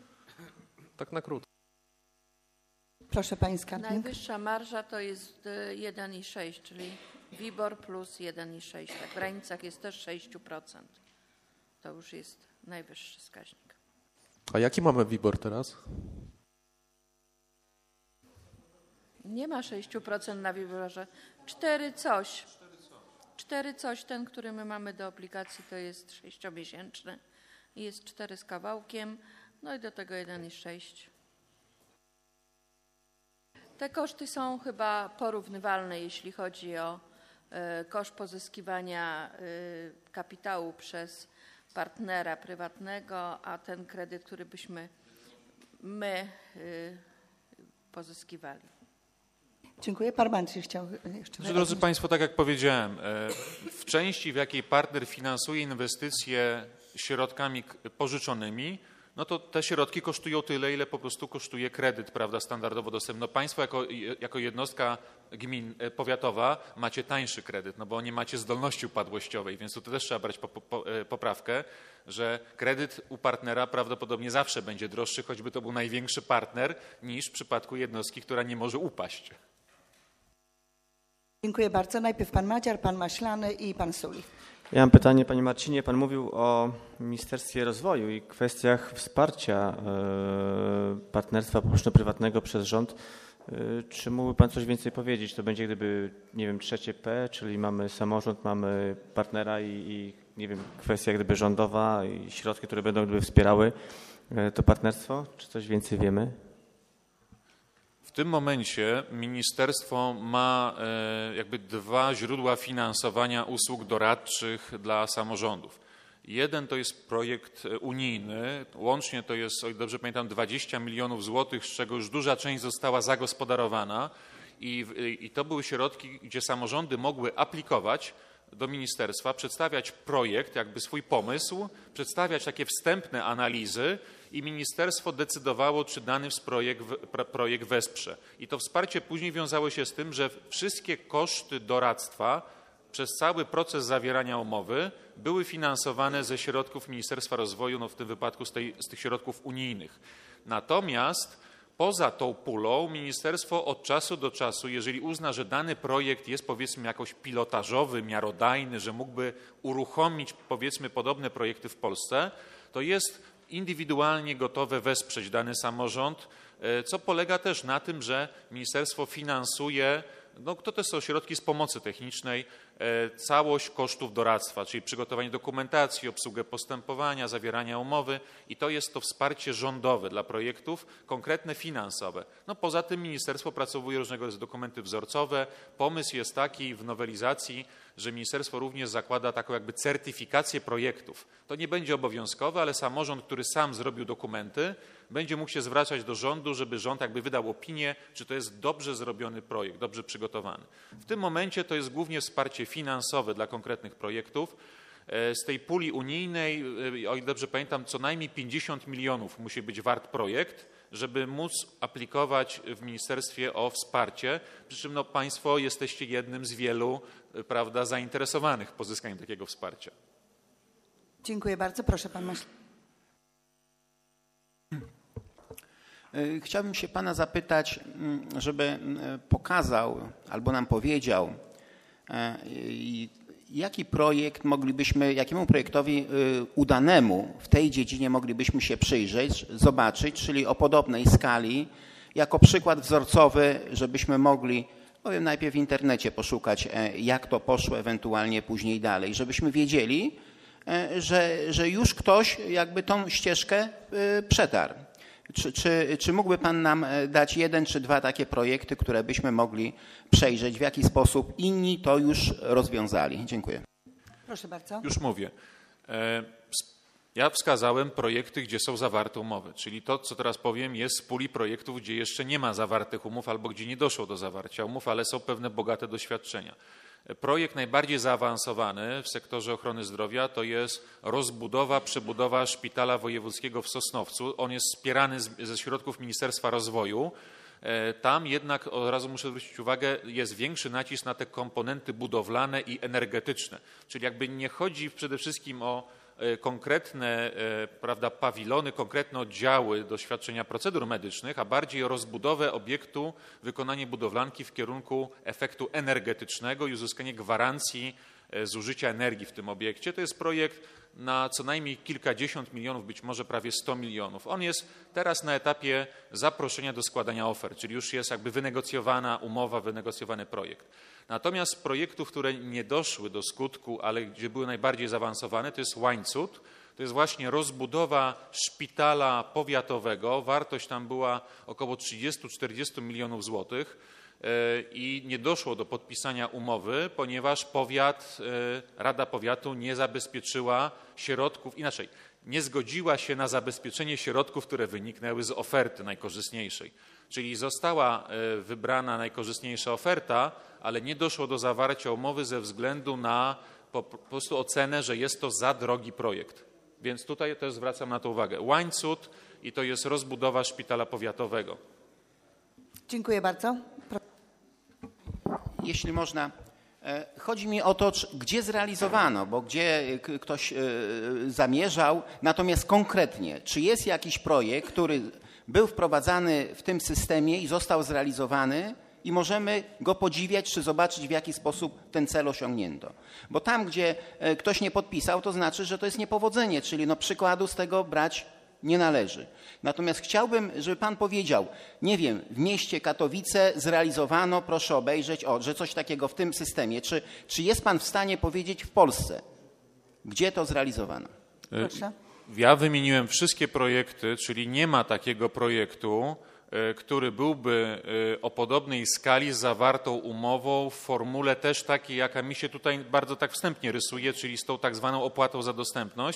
Tak na krótko. Proszę Pani Skarbnik. Najwyższa marża to jest jeden i sześć, czyli WIBOR plus jeden i sześć. Tak, w granicach jest też sześć procent. To już jest najwyższy wskaźnik. A jaki mamy WIBOR teraz? Nie ma sześć procent na WIBORze. cztery coś. cztery coś, ten, który my mamy do obligacji, to jest sześciomiesięczny. Jest cztery z kawałkiem, no i do tego jeden i sześć. Te koszty są chyba porównywalne, jeśli chodzi o y, koszt pozyskiwania y, kapitału przez partnera prywatnego, a ten kredyt, który byśmy my y, pozyskiwali. Dziękuję. Pan Maciej chciał jeszcze... Znaczy, drodzy Państwo, tak jak powiedziałem, w części, w jakiej partner finansuje inwestycje środkami pożyczonymi, no to te środki kosztują tyle, ile po prostu kosztuje kredyt, prawda, standardowo dostępny. No państwo jako, jako jednostka gmin powiatowa macie tańszy kredyt, no bo nie macie zdolności upadłościowej, więc tu też trzeba brać po, po, poprawkę, że kredyt u partnera prawdopodobnie zawsze będzie droższy, choćby to był największy partner, niż w przypadku jednostki, która nie może upaść. Dziękuję bardzo. Najpierw Pan Madziar, Pan Maślany i Pan Sulik. Ja mam pytanie, Panie Marcinie. Pan mówił o Ministerstwie Rozwoju i kwestiach wsparcia partnerstwa publiczno-prywatnego przez rząd. Czy mógłby Pan coś więcej powiedzieć? To będzie gdyby, nie wiem, trzecie P, czyli mamy samorząd, mamy partnera i, i nie wiem, kwestia gdyby rządowa i środki, które będą gdyby wspierały to partnerstwo? Czy coś więcej wiemy? W tym momencie ministerstwo ma jakby dwa źródła finansowania usług doradczych dla samorządów. Jeden to jest projekt unijny, łącznie to jest, o ile dobrze pamiętam, dwadzieścia milionów złotych, z czego już duża część została zagospodarowana i, i to były środki, gdzie samorządy mogły aplikować do ministerstwa, przedstawiać projekt, jakby swój pomysł, przedstawiać takie wstępne analizy i ministerstwo decydowało, czy dany projekt, projekt wesprze. I to wsparcie później wiązało się z tym, że wszystkie koszty doradztwa przez cały proces zawierania umowy były finansowane ze środków Ministerstwa Rozwoju, no w tym wypadku z, tej, z tych środków unijnych. Natomiast poza tą pulą ministerstwo od czasu do czasu, jeżeli uzna, że dany projekt jest powiedzmy jakoś pilotażowy, miarodajny, że mógłby uruchomić powiedzmy podobne projekty w Polsce, to jest indywidualnie gotowe wesprzeć dany samorząd, co polega też na tym, że ministerstwo finansuje, no to też są środki z pomocy technicznej, całość kosztów doradztwa, czyli przygotowanie dokumentacji, obsługę postępowania, zawierania umowy i to jest to wsparcie rządowe dla projektów, konkretne finansowe. No poza tym ministerstwo opracowuje różnego rodzaju dokumenty wzorcowe. Pomysł jest taki w nowelizacji, że ministerstwo również zakłada taką jakby certyfikację projektów. To nie będzie obowiązkowe, ale samorząd, który sam zrobił dokumenty, będzie mógł się zwracać do rządu, żeby rząd jakby wydał opinię, czy to jest dobrze zrobiony projekt, dobrze przygotowany. W tym momencie to jest głównie wsparcie finansowe dla konkretnych projektów. Z tej puli unijnej, o ile dobrze pamiętam, co najmniej pięćdziesiąt milionów musi być wart projekt, żeby móc aplikować w ministerstwie o wsparcie, przy czym no, państwo jesteście jednym z wielu, prawda, zainteresowanych pozyskaniem takiego wsparcia. Dziękuję bardzo. Proszę pan Maśl. Chciałbym się pana zapytać, żeby pokazał albo nam powiedział, jaki projekt moglibyśmy, jakiemu projektowi udanemu w tej dziedzinie moglibyśmy się przyjrzeć, zobaczyć, czyli o podobnej skali, jako przykład wzorcowy, żebyśmy mogli, powiem najpierw w internecie poszukać, jak to poszło, ewentualnie później dalej, żebyśmy wiedzieli, że, że już ktoś jakby tą ścieżkę przetarł. Czy, czy, czy mógłby pan nam dać jeden czy dwa takie projekty, które byśmy mogli przejrzeć, w jaki sposób inni to już rozwiązali? Dziękuję. Proszę bardzo. Już mówię. Ja wskazałem projekty, gdzie są zawarte umowy, czyli to, co teraz powiem, jest z puli projektów, gdzie jeszcze nie ma zawartych umów albo gdzie nie doszło do zawarcia umów, ale są pewne bogate doświadczenia. Projekt najbardziej zaawansowany w sektorze ochrony zdrowia to jest rozbudowa, przebudowa szpitala wojewódzkiego w Sosnowcu. On jest wspierany z, ze środków Ministerstwa Rozwoju. Tam jednak, od razu muszę zwrócić uwagę, jest większy nacisk na te komponenty budowlane i energetyczne. Czyli jakby nie chodzi przede wszystkim o konkretne, prawda, pawilony, konkretne oddziały do świadczenia procedur medycznych, a bardziej o rozbudowę obiektu, wykonanie budowlanki w kierunku efektu energetycznego i uzyskanie gwarancji zużycia energii w tym obiekcie. To jest projekt na co najmniej kilkadziesiąt milionów, być może prawie sto milionów. On jest teraz na etapie zaproszenia do składania ofert, czyli już jest jakby wynegocjowana umowa, wynegocjowany projekt. Natomiast projektów, które nie doszły do skutku, ale gdzie były najbardziej zaawansowane, to jest Łańcut. To jest właśnie rozbudowa szpitala powiatowego. Wartość tam była około trzydzieści do czterdziestu milionów złotych i nie doszło do podpisania umowy, ponieważ powiat, Rada Powiatu nie zabezpieczyła środków, inaczej, nie zgodziła się na zabezpieczenie środków, które wyniknęły z oferty najkorzystniejszej. Czyli została wybrana najkorzystniejsza oferta, ale nie doszło do zawarcia umowy ze względu na po prostu ocenę, że jest to za drogi projekt. Więc tutaj też zwracam na to uwagę. Łańcut i to jest rozbudowa szpitala powiatowego. Dziękuję bardzo. Jeśli można, chodzi mi o to, gdzie zrealizowano, bo gdzie ktoś zamierzał, natomiast konkretnie, czy jest jakiś projekt, który był wprowadzany w tym systemie i został zrealizowany i możemy go podziwiać, czy zobaczyć, w jaki sposób ten cel osiągnięto. Bo tam, gdzie ktoś nie podpisał, to znaczy, że to jest niepowodzenie, czyli no przykładu z tego brać nie należy. Natomiast chciałbym, żeby pan powiedział, nie wiem, w mieście Katowice zrealizowano, proszę obejrzeć, o, że coś takiego w tym systemie. Czy, czy jest pan w stanie powiedzieć w Polsce, gdzie to zrealizowano? Proszę. Ja wymieniłem wszystkie projekty, czyli nie ma takiego projektu, który byłby o podobnej skali z zawartą umową w formule też takiej, jaka mi się tutaj bardzo tak wstępnie rysuje, czyli z tą tak zwaną opłatą za dostępność,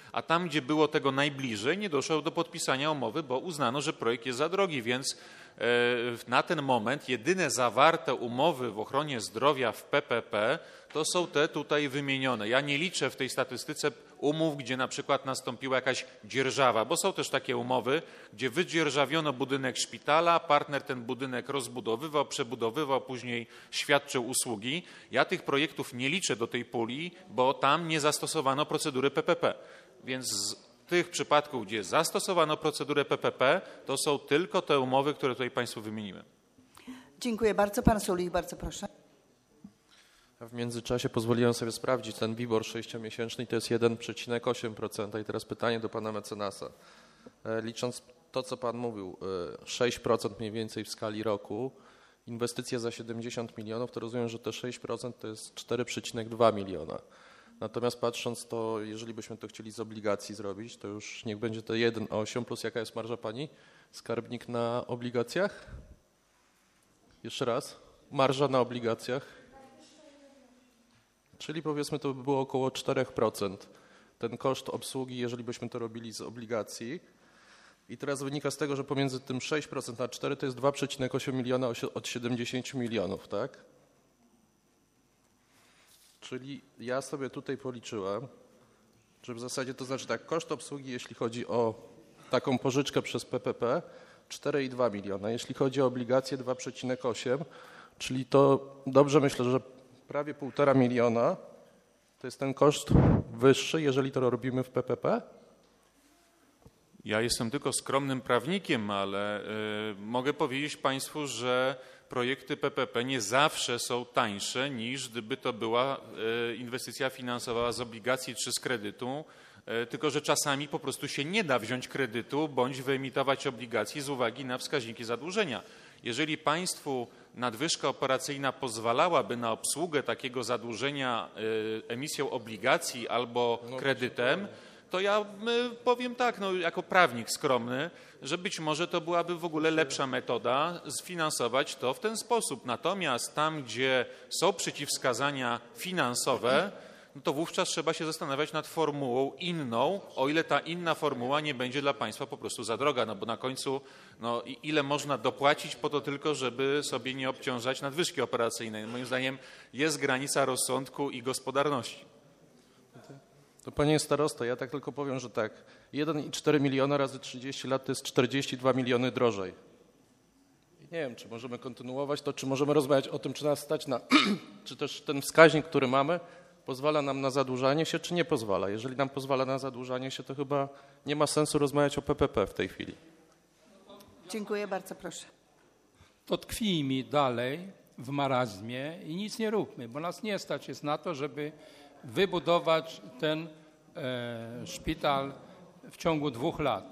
a tam, gdzie było tego najbliżej, nie doszło do podpisania umowy, bo uznano, że projekt jest za drogi, więc na ten moment jedyne zawarte umowy w ochronie zdrowia w P P P to są te tutaj wymienione. Ja nie liczę w tej statystyce umów, gdzie na przykład nastąpiła jakaś dzierżawa, bo są też takie umowy, gdzie wydzierżawiono budynek szpitala, partner ten budynek rozbudowywał, przebudowywał, później świadczył usługi. Ja tych projektów nie liczę do tej puli, bo tam nie zastosowano procedury P P P. Więc z tych przypadków, gdzie zastosowano procedurę P P P, to są tylko te umowy, które tutaj Państwu wymieniłem. Dziękuję bardzo. Pan Sulik, bardzo proszę. W międzyczasie pozwoliłem sobie sprawdzić ten WIBOR sześciomiesięczny i to jest jeden przecinek osiem procent. I teraz pytanie do pana mecenasa. Licząc to, co pan mówił, sześć procent mniej więcej w skali roku, inwestycja za siedemdziesiąt milionów, to rozumiem, że te sześć procent to jest cztery przecinek dwa miliona. Natomiast patrząc to, jeżeli byśmy to chcieli z obligacji zrobić, to już niech będzie to jeden przecinek osiem plus jaka jest marża pani? Skarbnik na obligacjach? Jeszcze raz. Marża na obligacjach? Czyli powiedzmy to by było około cztery procent. Ten koszt obsługi, jeżeli byśmy to robili z obligacji. I teraz wynika z tego, że pomiędzy tym sześć procent a cztery to jest dwa przecinek osiem miliona od siedemdziesięciu milionów, tak? Czyli ja sobie tutaj policzyłem, że w zasadzie to znaczy tak, koszt obsługi, jeśli chodzi o taką pożyczkę przez P P P, cztery przecinek dwa miliona. Jeśli chodzi o obligacje, dwa przecinek osiem, czyli to dobrze myślę, że prawie półtora miliona to jest ten koszt wyższy, jeżeli to robimy w P P P? Ja jestem tylko skromnym prawnikiem, ale y, mogę powiedzieć Państwu, że projekty P P P nie zawsze są tańsze niż gdyby to była y, inwestycja finansowa z obligacji czy z kredytu, y, tylko że czasami po prostu się nie da wziąć kredytu bądź wyemitować obligacji z uwagi na wskaźniki zadłużenia. Jeżeli Państwu nadwyżka operacyjna pozwalałaby na obsługę takiego zadłużenia y, emisją obligacji albo kredytem, to ja y, powiem tak, no, jako prawnik skromny, że być może to byłaby w ogóle lepsza metoda sfinansować to w ten sposób. Natomiast tam, gdzie są przeciwwskazania finansowe, no to wówczas trzeba się zastanawiać nad formułą inną, o ile ta inna formuła nie będzie dla Państwa po prostu za droga, no bo na końcu no, ile można dopłacić po to tylko, żeby sobie nie obciążać nadwyżki operacyjnej. Moim zdaniem jest granica rozsądku i gospodarności. To panie starosto, ja tak tylko powiem, że tak, jeden przecinek cztery miliona razy trzydzieści lat to jest czterdzieści dwa miliony drożej. I nie wiem, czy możemy kontynuować to, czy możemy rozmawiać o tym, czy nas stać na, czy też ten wskaźnik, który mamy, pozwala nam na zadłużanie się, czy nie pozwala. Jeżeli nam pozwala na zadłużanie się, to chyba nie ma sensu rozmawiać o P P P w tej chwili. Dziękuję bardzo, proszę. To tkwijmy dalej w marazmie i nic nie róbmy, bo nas nie stać jest na to, żeby wybudować ten e, szpital w ciągu dwóch lat.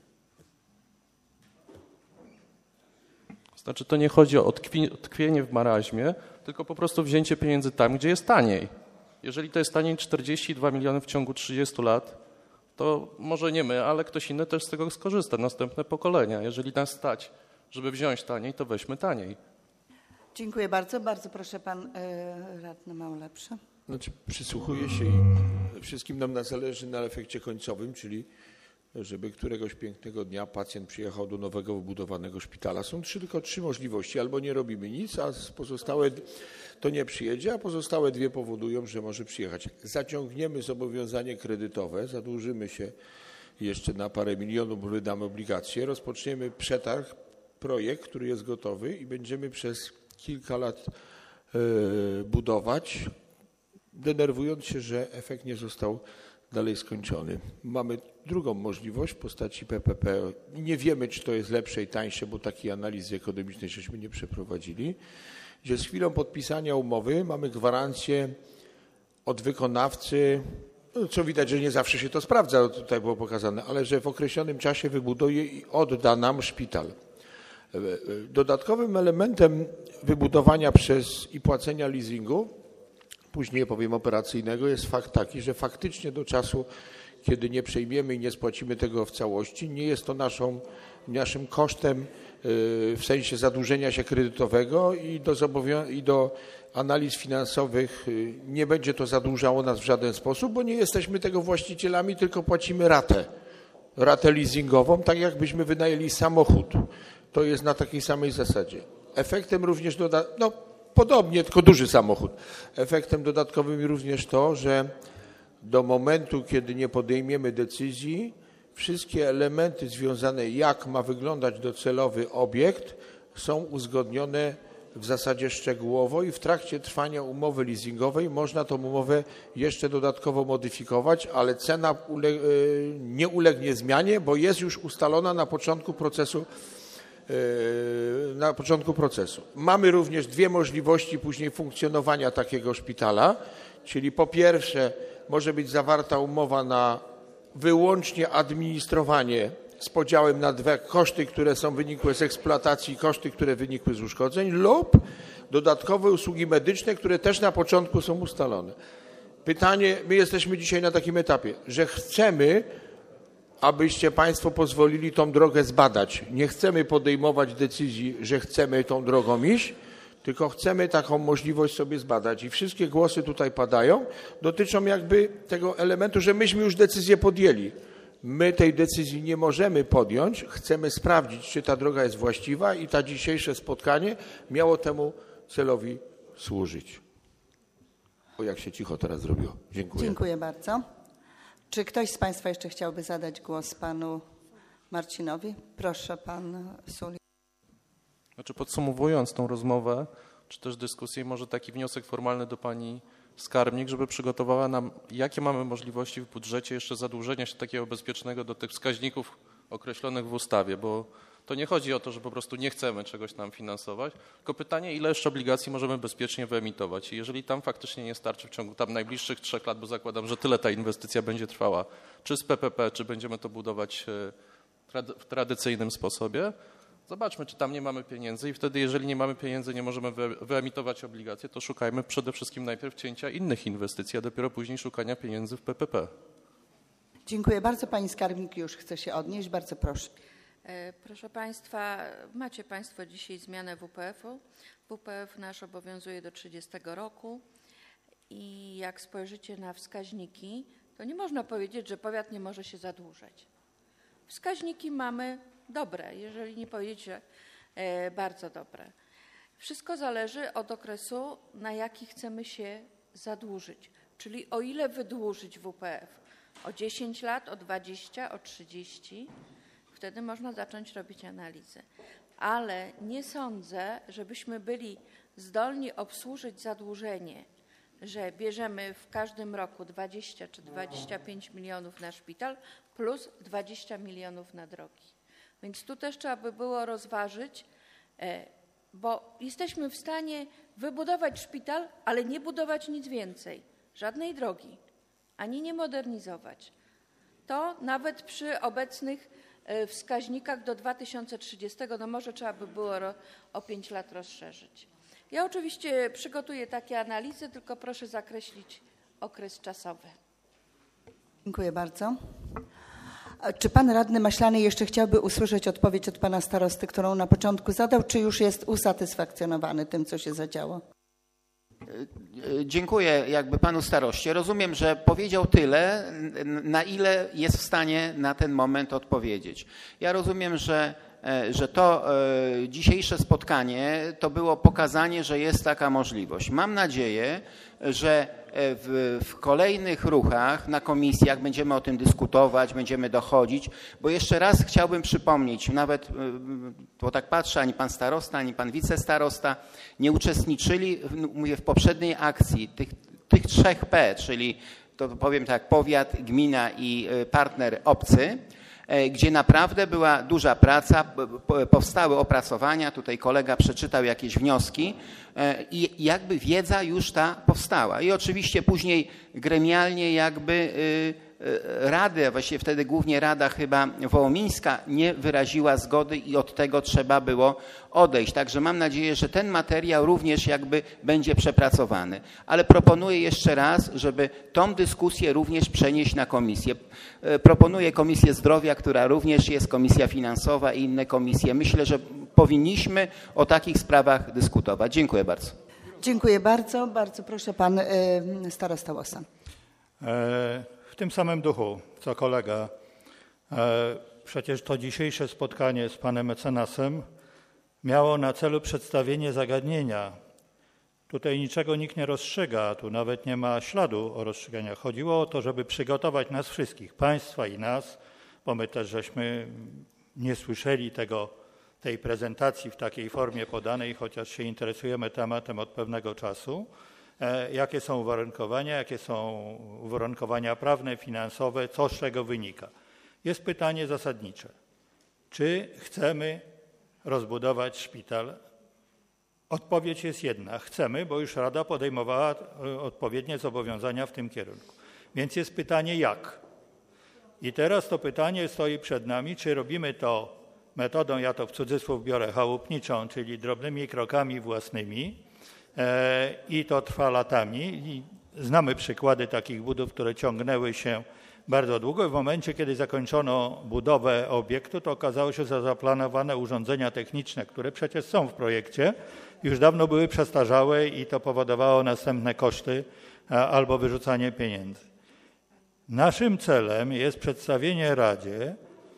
Znaczy to nie chodzi o tkwienie w maraźmie, tylko po prostu wzięcie pieniędzy tam, gdzie jest taniej. Jeżeli to jest taniej czterdzieści dwa miliony w ciągu trzydziestu lat, to może nie my, ale ktoś inny też z tego skorzysta, następne pokolenia. Jeżeli nas stać, żeby wziąć taniej, to weźmy taniej. Dziękuję bardzo. Bardzo proszę pan y, radny Mało-Lepszy. Znaczy, przysłuchuję się i wszystkim nam zależy na efekcie końcowym, czyli żeby któregoś pięknego dnia pacjent przyjechał do nowego wybudowanego szpitala. Są trzy, tylko trzy możliwości. Albo nie robimy nic, a pozostałe to nie przyjedzie, a pozostałe dwie powodują, że może przyjechać. Zaciągniemy zobowiązanie kredytowe, zadłużymy się jeszcze na parę milionów, bo wydamy obligacje, rozpoczniemy przetarg, projekt, który jest gotowy i będziemy przez kilka lat yy, budować, denerwując się, że efekt nie został dalej skończony. Mamy drugą możliwość w postaci P P P. Nie wiemy, czy to jest lepsze i tańsze, bo takiej analizy ekonomicznej żeśmy nie przeprowadzili. Gdzie z chwilą podpisania umowy mamy gwarancję od wykonawcy, no co widać, że nie zawsze się to sprawdza, tutaj było pokazane, ale że w określonym czasie wybuduje i odda nam szpital. Dodatkowym elementem wybudowania przez i płacenia leasingu, później powiem operacyjnego, jest fakt taki, że faktycznie do czasu, kiedy nie przejmiemy i nie spłacimy tego w całości. Nie jest to naszą, naszym kosztem w sensie zadłużenia się kredytowego i do, zobowią- i do analiz finansowych nie będzie to zadłużało nas w żaden sposób, bo nie jesteśmy tego właścicielami, tylko płacimy ratę, ratę leasingową, tak jakbyśmy wynajęli samochód. To jest na takiej samej zasadzie. Efektem również, doda- no podobnie, tylko duży samochód. Efektem dodatkowym również to, że do momentu, kiedy nie podejmiemy decyzji, wszystkie elementy związane, jak ma wyglądać docelowy obiekt, są uzgodnione w zasadzie szczegółowo i w trakcie trwania umowy leasingowej można tą umowę jeszcze dodatkowo modyfikować, ale cena ule- nie ulegnie zmianie, bo jest już ustalona na początku procesu. Na początku procesu. Mamy również dwie możliwości później funkcjonowania takiego szpitala, czyli po pierwsze może być zawarta umowa na wyłącznie administrowanie z podziałem na dwie koszty, które są wynikłe z eksploatacji, koszty, które wynikły z uszkodzeń lub dodatkowe usługi medyczne, które też na początku są ustalone. Pytanie, my jesteśmy dzisiaj na takim etapie, że chcemy, abyście Państwo pozwolili tą drogę zbadać. Nie chcemy podejmować decyzji, że chcemy tą drogą iść, tylko chcemy taką możliwość sobie zbadać. I wszystkie głosy tutaj padają, dotyczą jakby tego elementu, że myśmy już decyzję podjęli. My tej decyzji nie możemy podjąć, chcemy sprawdzić, czy ta droga jest właściwa i to dzisiejsze spotkanie miało temu celowi służyć. O, jak się cicho teraz zrobiło. Dziękuję. Dziękuję bardzo. Czy ktoś z Państwa jeszcze chciałby zadać głos panu Marcinowi? Proszę, pan Sulik. Znaczy podsumowując tą rozmowę, czy też dyskusję, może taki wniosek formalny do pani skarbnik, żeby przygotowała nam, jakie mamy możliwości w budżecie jeszcze zadłużenia się takiego bezpiecznego do tych wskaźników określonych w ustawie, bo to nie chodzi o to, że po prostu nie chcemy czegoś tam finansować, tylko pytanie, ile jeszcze obligacji możemy bezpiecznie wyemitować. I jeżeli tam faktycznie nie starczy w ciągu tam najbliższych trzech lat, bo zakładam, że tyle ta inwestycja będzie trwała, czy z P P P, czy będziemy to budować w tradycyjnym sposobie, zobaczmy, czy tam nie mamy pieniędzy i wtedy, jeżeli nie mamy pieniędzy, nie możemy wyemitować obligacje, to szukajmy przede wszystkim najpierw cięcia innych inwestycji, a dopiero później szukania pieniędzy w P P P. Dziękuję bardzo. Pani skarbnik już chce się odnieść. Bardzo proszę. Proszę Państwa, macie Państwo dzisiaj zmianę W P F-u. W P F nasz obowiązuje do trzydziestego roku i jak spojrzycie na wskaźniki, to nie można powiedzieć, że powiat nie może się zadłużać. Wskaźniki mamy dobre, jeżeli nie powiedzieć, że e, bardzo dobre. Wszystko zależy od okresu, na jaki chcemy się zadłużyć, czyli o ile wydłużyć W P F. O dziesięć lat, o dwadzieścia, o trzydzieści. Wtedy można zacząć robić analizę. Ale nie sądzę, żebyśmy byli zdolni obsłużyć zadłużenie, że bierzemy w każdym roku dwadzieścia czy dwadzieścia pięć milionów na szpital plus dwadzieścia milionów na drogi. Więc tu też trzeba by było rozważyć, bo jesteśmy w stanie wybudować szpital, ale nie budować nic więcej, żadnej drogi, ani nie modernizować. To nawet przy obecnych wskaźnikach do dwa tysiące trzydziestego, no może trzeba by było o pięć lat rozszerzyć. Ja oczywiście przygotuję takie analizy, tylko proszę zakreślić okres czasowy. Dziękuję bardzo. A czy pan radny Maślany jeszcze chciałby usłyszeć odpowiedź od pana starosty, którą na początku zadał, czy już jest usatysfakcjonowany tym, co się zadziało? Dziękuję jakby panu staroście. Rozumiem, że powiedział tyle, na ile jest w stanie na ten moment odpowiedzieć. Ja rozumiem, że, że to dzisiejsze spotkanie to było pokazanie, że jest taka możliwość. Mam nadzieję, że w, w kolejnych ruchach na komisjach będziemy o tym dyskutować, będziemy dochodzić, bo jeszcze raz chciałbym przypomnieć, nawet, bo tak patrzę, ani pan starosta, ani pan wicestarosta nie uczestniczyli, mówię, w poprzedniej akcji tych, tych trzech P, czyli to powiem tak, powiat, gmina i partner obcy, gdzie naprawdę była duża praca, powstały opracowania, tutaj kolega przeczytał jakieś wnioski i jakby wiedza już ta powstała. I oczywiście później gremialnie jakby Rady, a właściwie wtedy głównie Rada chyba wołomińska nie wyraziła zgody i od tego trzeba było odejść. Także mam nadzieję, że ten materiał również jakby będzie przepracowany. Ale proponuję jeszcze raz, żeby tą dyskusję również przenieść na komisję. Proponuję Komisję Zdrowia, która również jest Komisja Finansowa i inne komisje. Myślę, że powinniśmy o takich sprawach dyskutować. Dziękuję bardzo. Dziękuję bardzo. Bardzo proszę pan starosta Łosa. W tym samym duchu, co kolega, przecież to dzisiejsze spotkanie z panem mecenasem miało na celu przedstawienie zagadnienia. Tutaj niczego nikt nie rozstrzyga, tu nawet nie ma śladu o rozstrzyganiach. Chodziło o to, żeby przygotować nas wszystkich, państwa i nas, bo my też żeśmy nie słyszeli tego, tej prezentacji w takiej formie podanej, chociaż się interesujemy tematem od pewnego czasu. Jakie są uwarunkowania, jakie są uwarunkowania prawne, finansowe, co z czego wynika. Jest pytanie zasadnicze. Czy chcemy rozbudować szpital? Odpowiedź jest jedna. Chcemy, bo już Rada podejmowała odpowiednie zobowiązania w tym kierunku. Więc jest pytanie jak? I teraz to pytanie stoi przed nami, czy robimy to metodą, ja to w cudzysłów biorę, chałupniczą, czyli drobnymi krokami własnymi, i to trwa latami. I znamy przykłady takich budów, które ciągnęły się bardzo długo. I w momencie, kiedy zakończono budowę obiektu, to okazało się, że zaplanowane urządzenia techniczne, które przecież są w projekcie, już dawno były przestarzałe i to powodowało następne koszty albo wyrzucanie pieniędzy. Naszym celem jest przedstawienie Radzie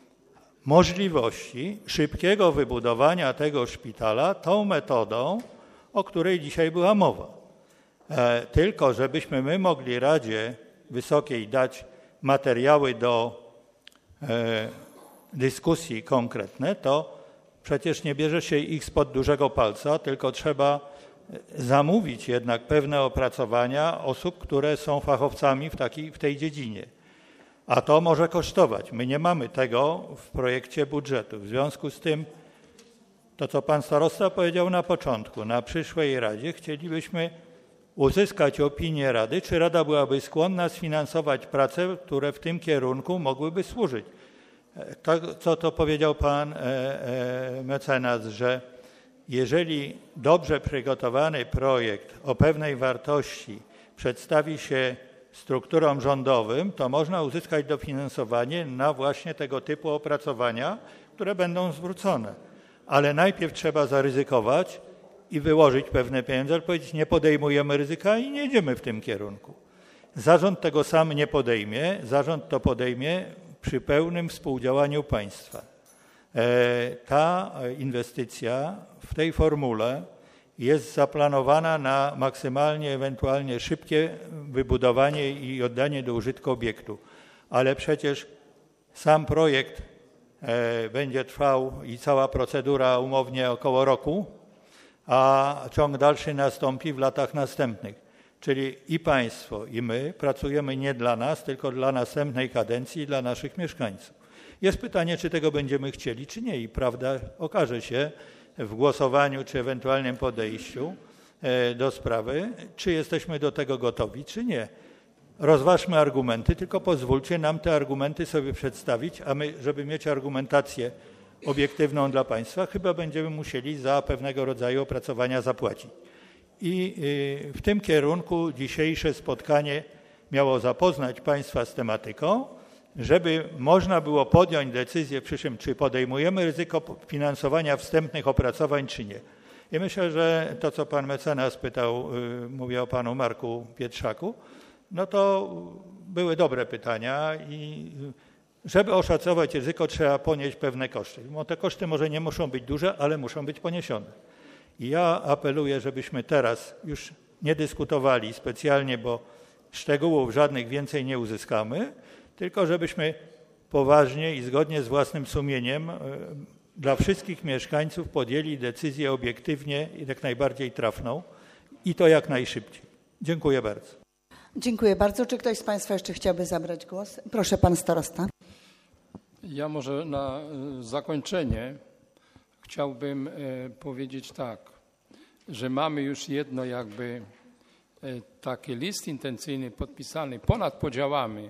możliwości szybkiego wybudowania tego szpitala tą metodą, o której dzisiaj była mowa. E, tylko żebyśmy my mogli Radzie Wysokiej dać materiały do e, dyskusji konkretne, to przecież nie bierze się ich spod dużego palca, tylko trzeba zamówić jednak pewne opracowania osób, które są fachowcami w, takiej, w tej dziedzinie. A to może kosztować. My nie mamy tego w projekcie budżetu. W związku z tym to, co pan starosta powiedział na początku, na przyszłej Radzie chcielibyśmy uzyskać opinię Rady, czy Rada byłaby skłonna sfinansować prace, które w tym kierunku mogłyby służyć. To, co to powiedział pan e, e, mecenas, że jeżeli dobrze przygotowany projekt o pewnej wartości przedstawi się strukturom rządowym, to można uzyskać dofinansowanie na właśnie tego typu opracowania, które będą zwrócone. Ale najpierw trzeba zaryzykować i wyłożyć pewne pieniądze, ale powiedzieć, nie podejmujemy ryzyka i nie idziemy w tym kierunku. Zarząd tego sam nie podejmie, zarząd to podejmie przy pełnym współdziałaniu państwa. Ta inwestycja w tej formule jest zaplanowana na maksymalnie, ewentualnie szybkie wybudowanie i oddanie do użytku obiektu. Ale przecież sam projekt będzie trwał i cała procedura umownie około roku, a ciąg dalszy nastąpi w latach następnych. Czyli i państwo, i my pracujemy nie dla nas, tylko dla następnej kadencji i dla naszych mieszkańców. Jest pytanie, czy tego będziemy chcieli, czy nie. I prawda okaże się w głosowaniu, czy ewentualnym podejściu do sprawy, czy jesteśmy do tego gotowi, czy nie. Rozważmy argumenty, tylko pozwólcie nam te argumenty sobie przedstawić, a my, żeby mieć argumentację obiektywną dla państwa, chyba będziemy musieli za pewnego rodzaju opracowania zapłacić. I w tym kierunku dzisiejsze spotkanie miało zapoznać państwa z tematyką, żeby można było podjąć decyzję w przyszłym, czy podejmujemy ryzyko finansowania wstępnych opracowań, czy nie. I myślę, że to, co pan mecenas pytał, mówię o panu Marku Pietrzaku, no to były dobre pytania i żeby oszacować ryzyko, trzeba ponieść pewne koszty. No, te koszty może nie muszą być duże, ale muszą być poniesione. I ja apeluję, żebyśmy teraz już nie dyskutowali specjalnie, bo szczegółów żadnych więcej nie uzyskamy, tylko żebyśmy poważnie i zgodnie z własnym sumieniem dla wszystkich mieszkańców podjęli decyzję obiektywnie i jak najbardziej trafną i to jak najszybciej. Dziękuję bardzo. Dziękuję bardzo. Czy ktoś z państwa jeszcze chciałby zabrać głos? Proszę, pan starosta. Ja może na zakończenie chciałbym powiedzieć tak, że mamy już jedno jakby taki list intencyjny podpisany ponad podziałami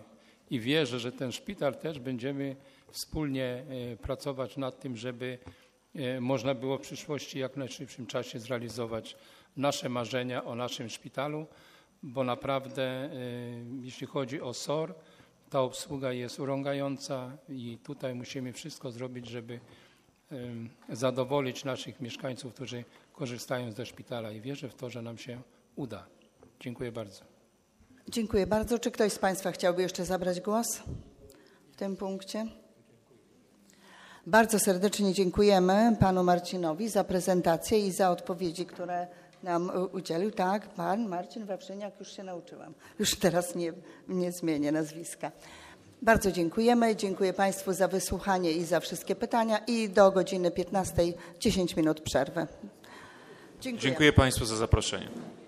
i wierzę, że ten szpital też będziemy wspólnie pracować nad tym, żeby można było w przyszłości jak w najszybszym czasie zrealizować nasze marzenia o naszym szpitalu, bo naprawdę jeśli chodzi o S O R, ta obsługa jest urągająca i tutaj musimy wszystko zrobić, żeby zadowolić naszych mieszkańców, którzy korzystają ze szpitala i wierzę w to, że nam się uda. Dziękuję bardzo. Dziękuję bardzo. Czy ktoś z Państwa chciałby jeszcze zabrać głos w tym punkcie? Bardzo serdecznie dziękujemy panu Marcinowi za prezentację i za odpowiedzi, które nam udzielił. Tak, pan Marcin Wawrzyniak, już się nauczyłam. Już teraz nie, nie zmienię nazwiska. Bardzo dziękujemy. Dziękuję Państwu za wysłuchanie i za wszystkie pytania i do godziny piętnastej dziesięć minut przerwy. Dziękuję. Dziękuję Państwu za zaproszenie.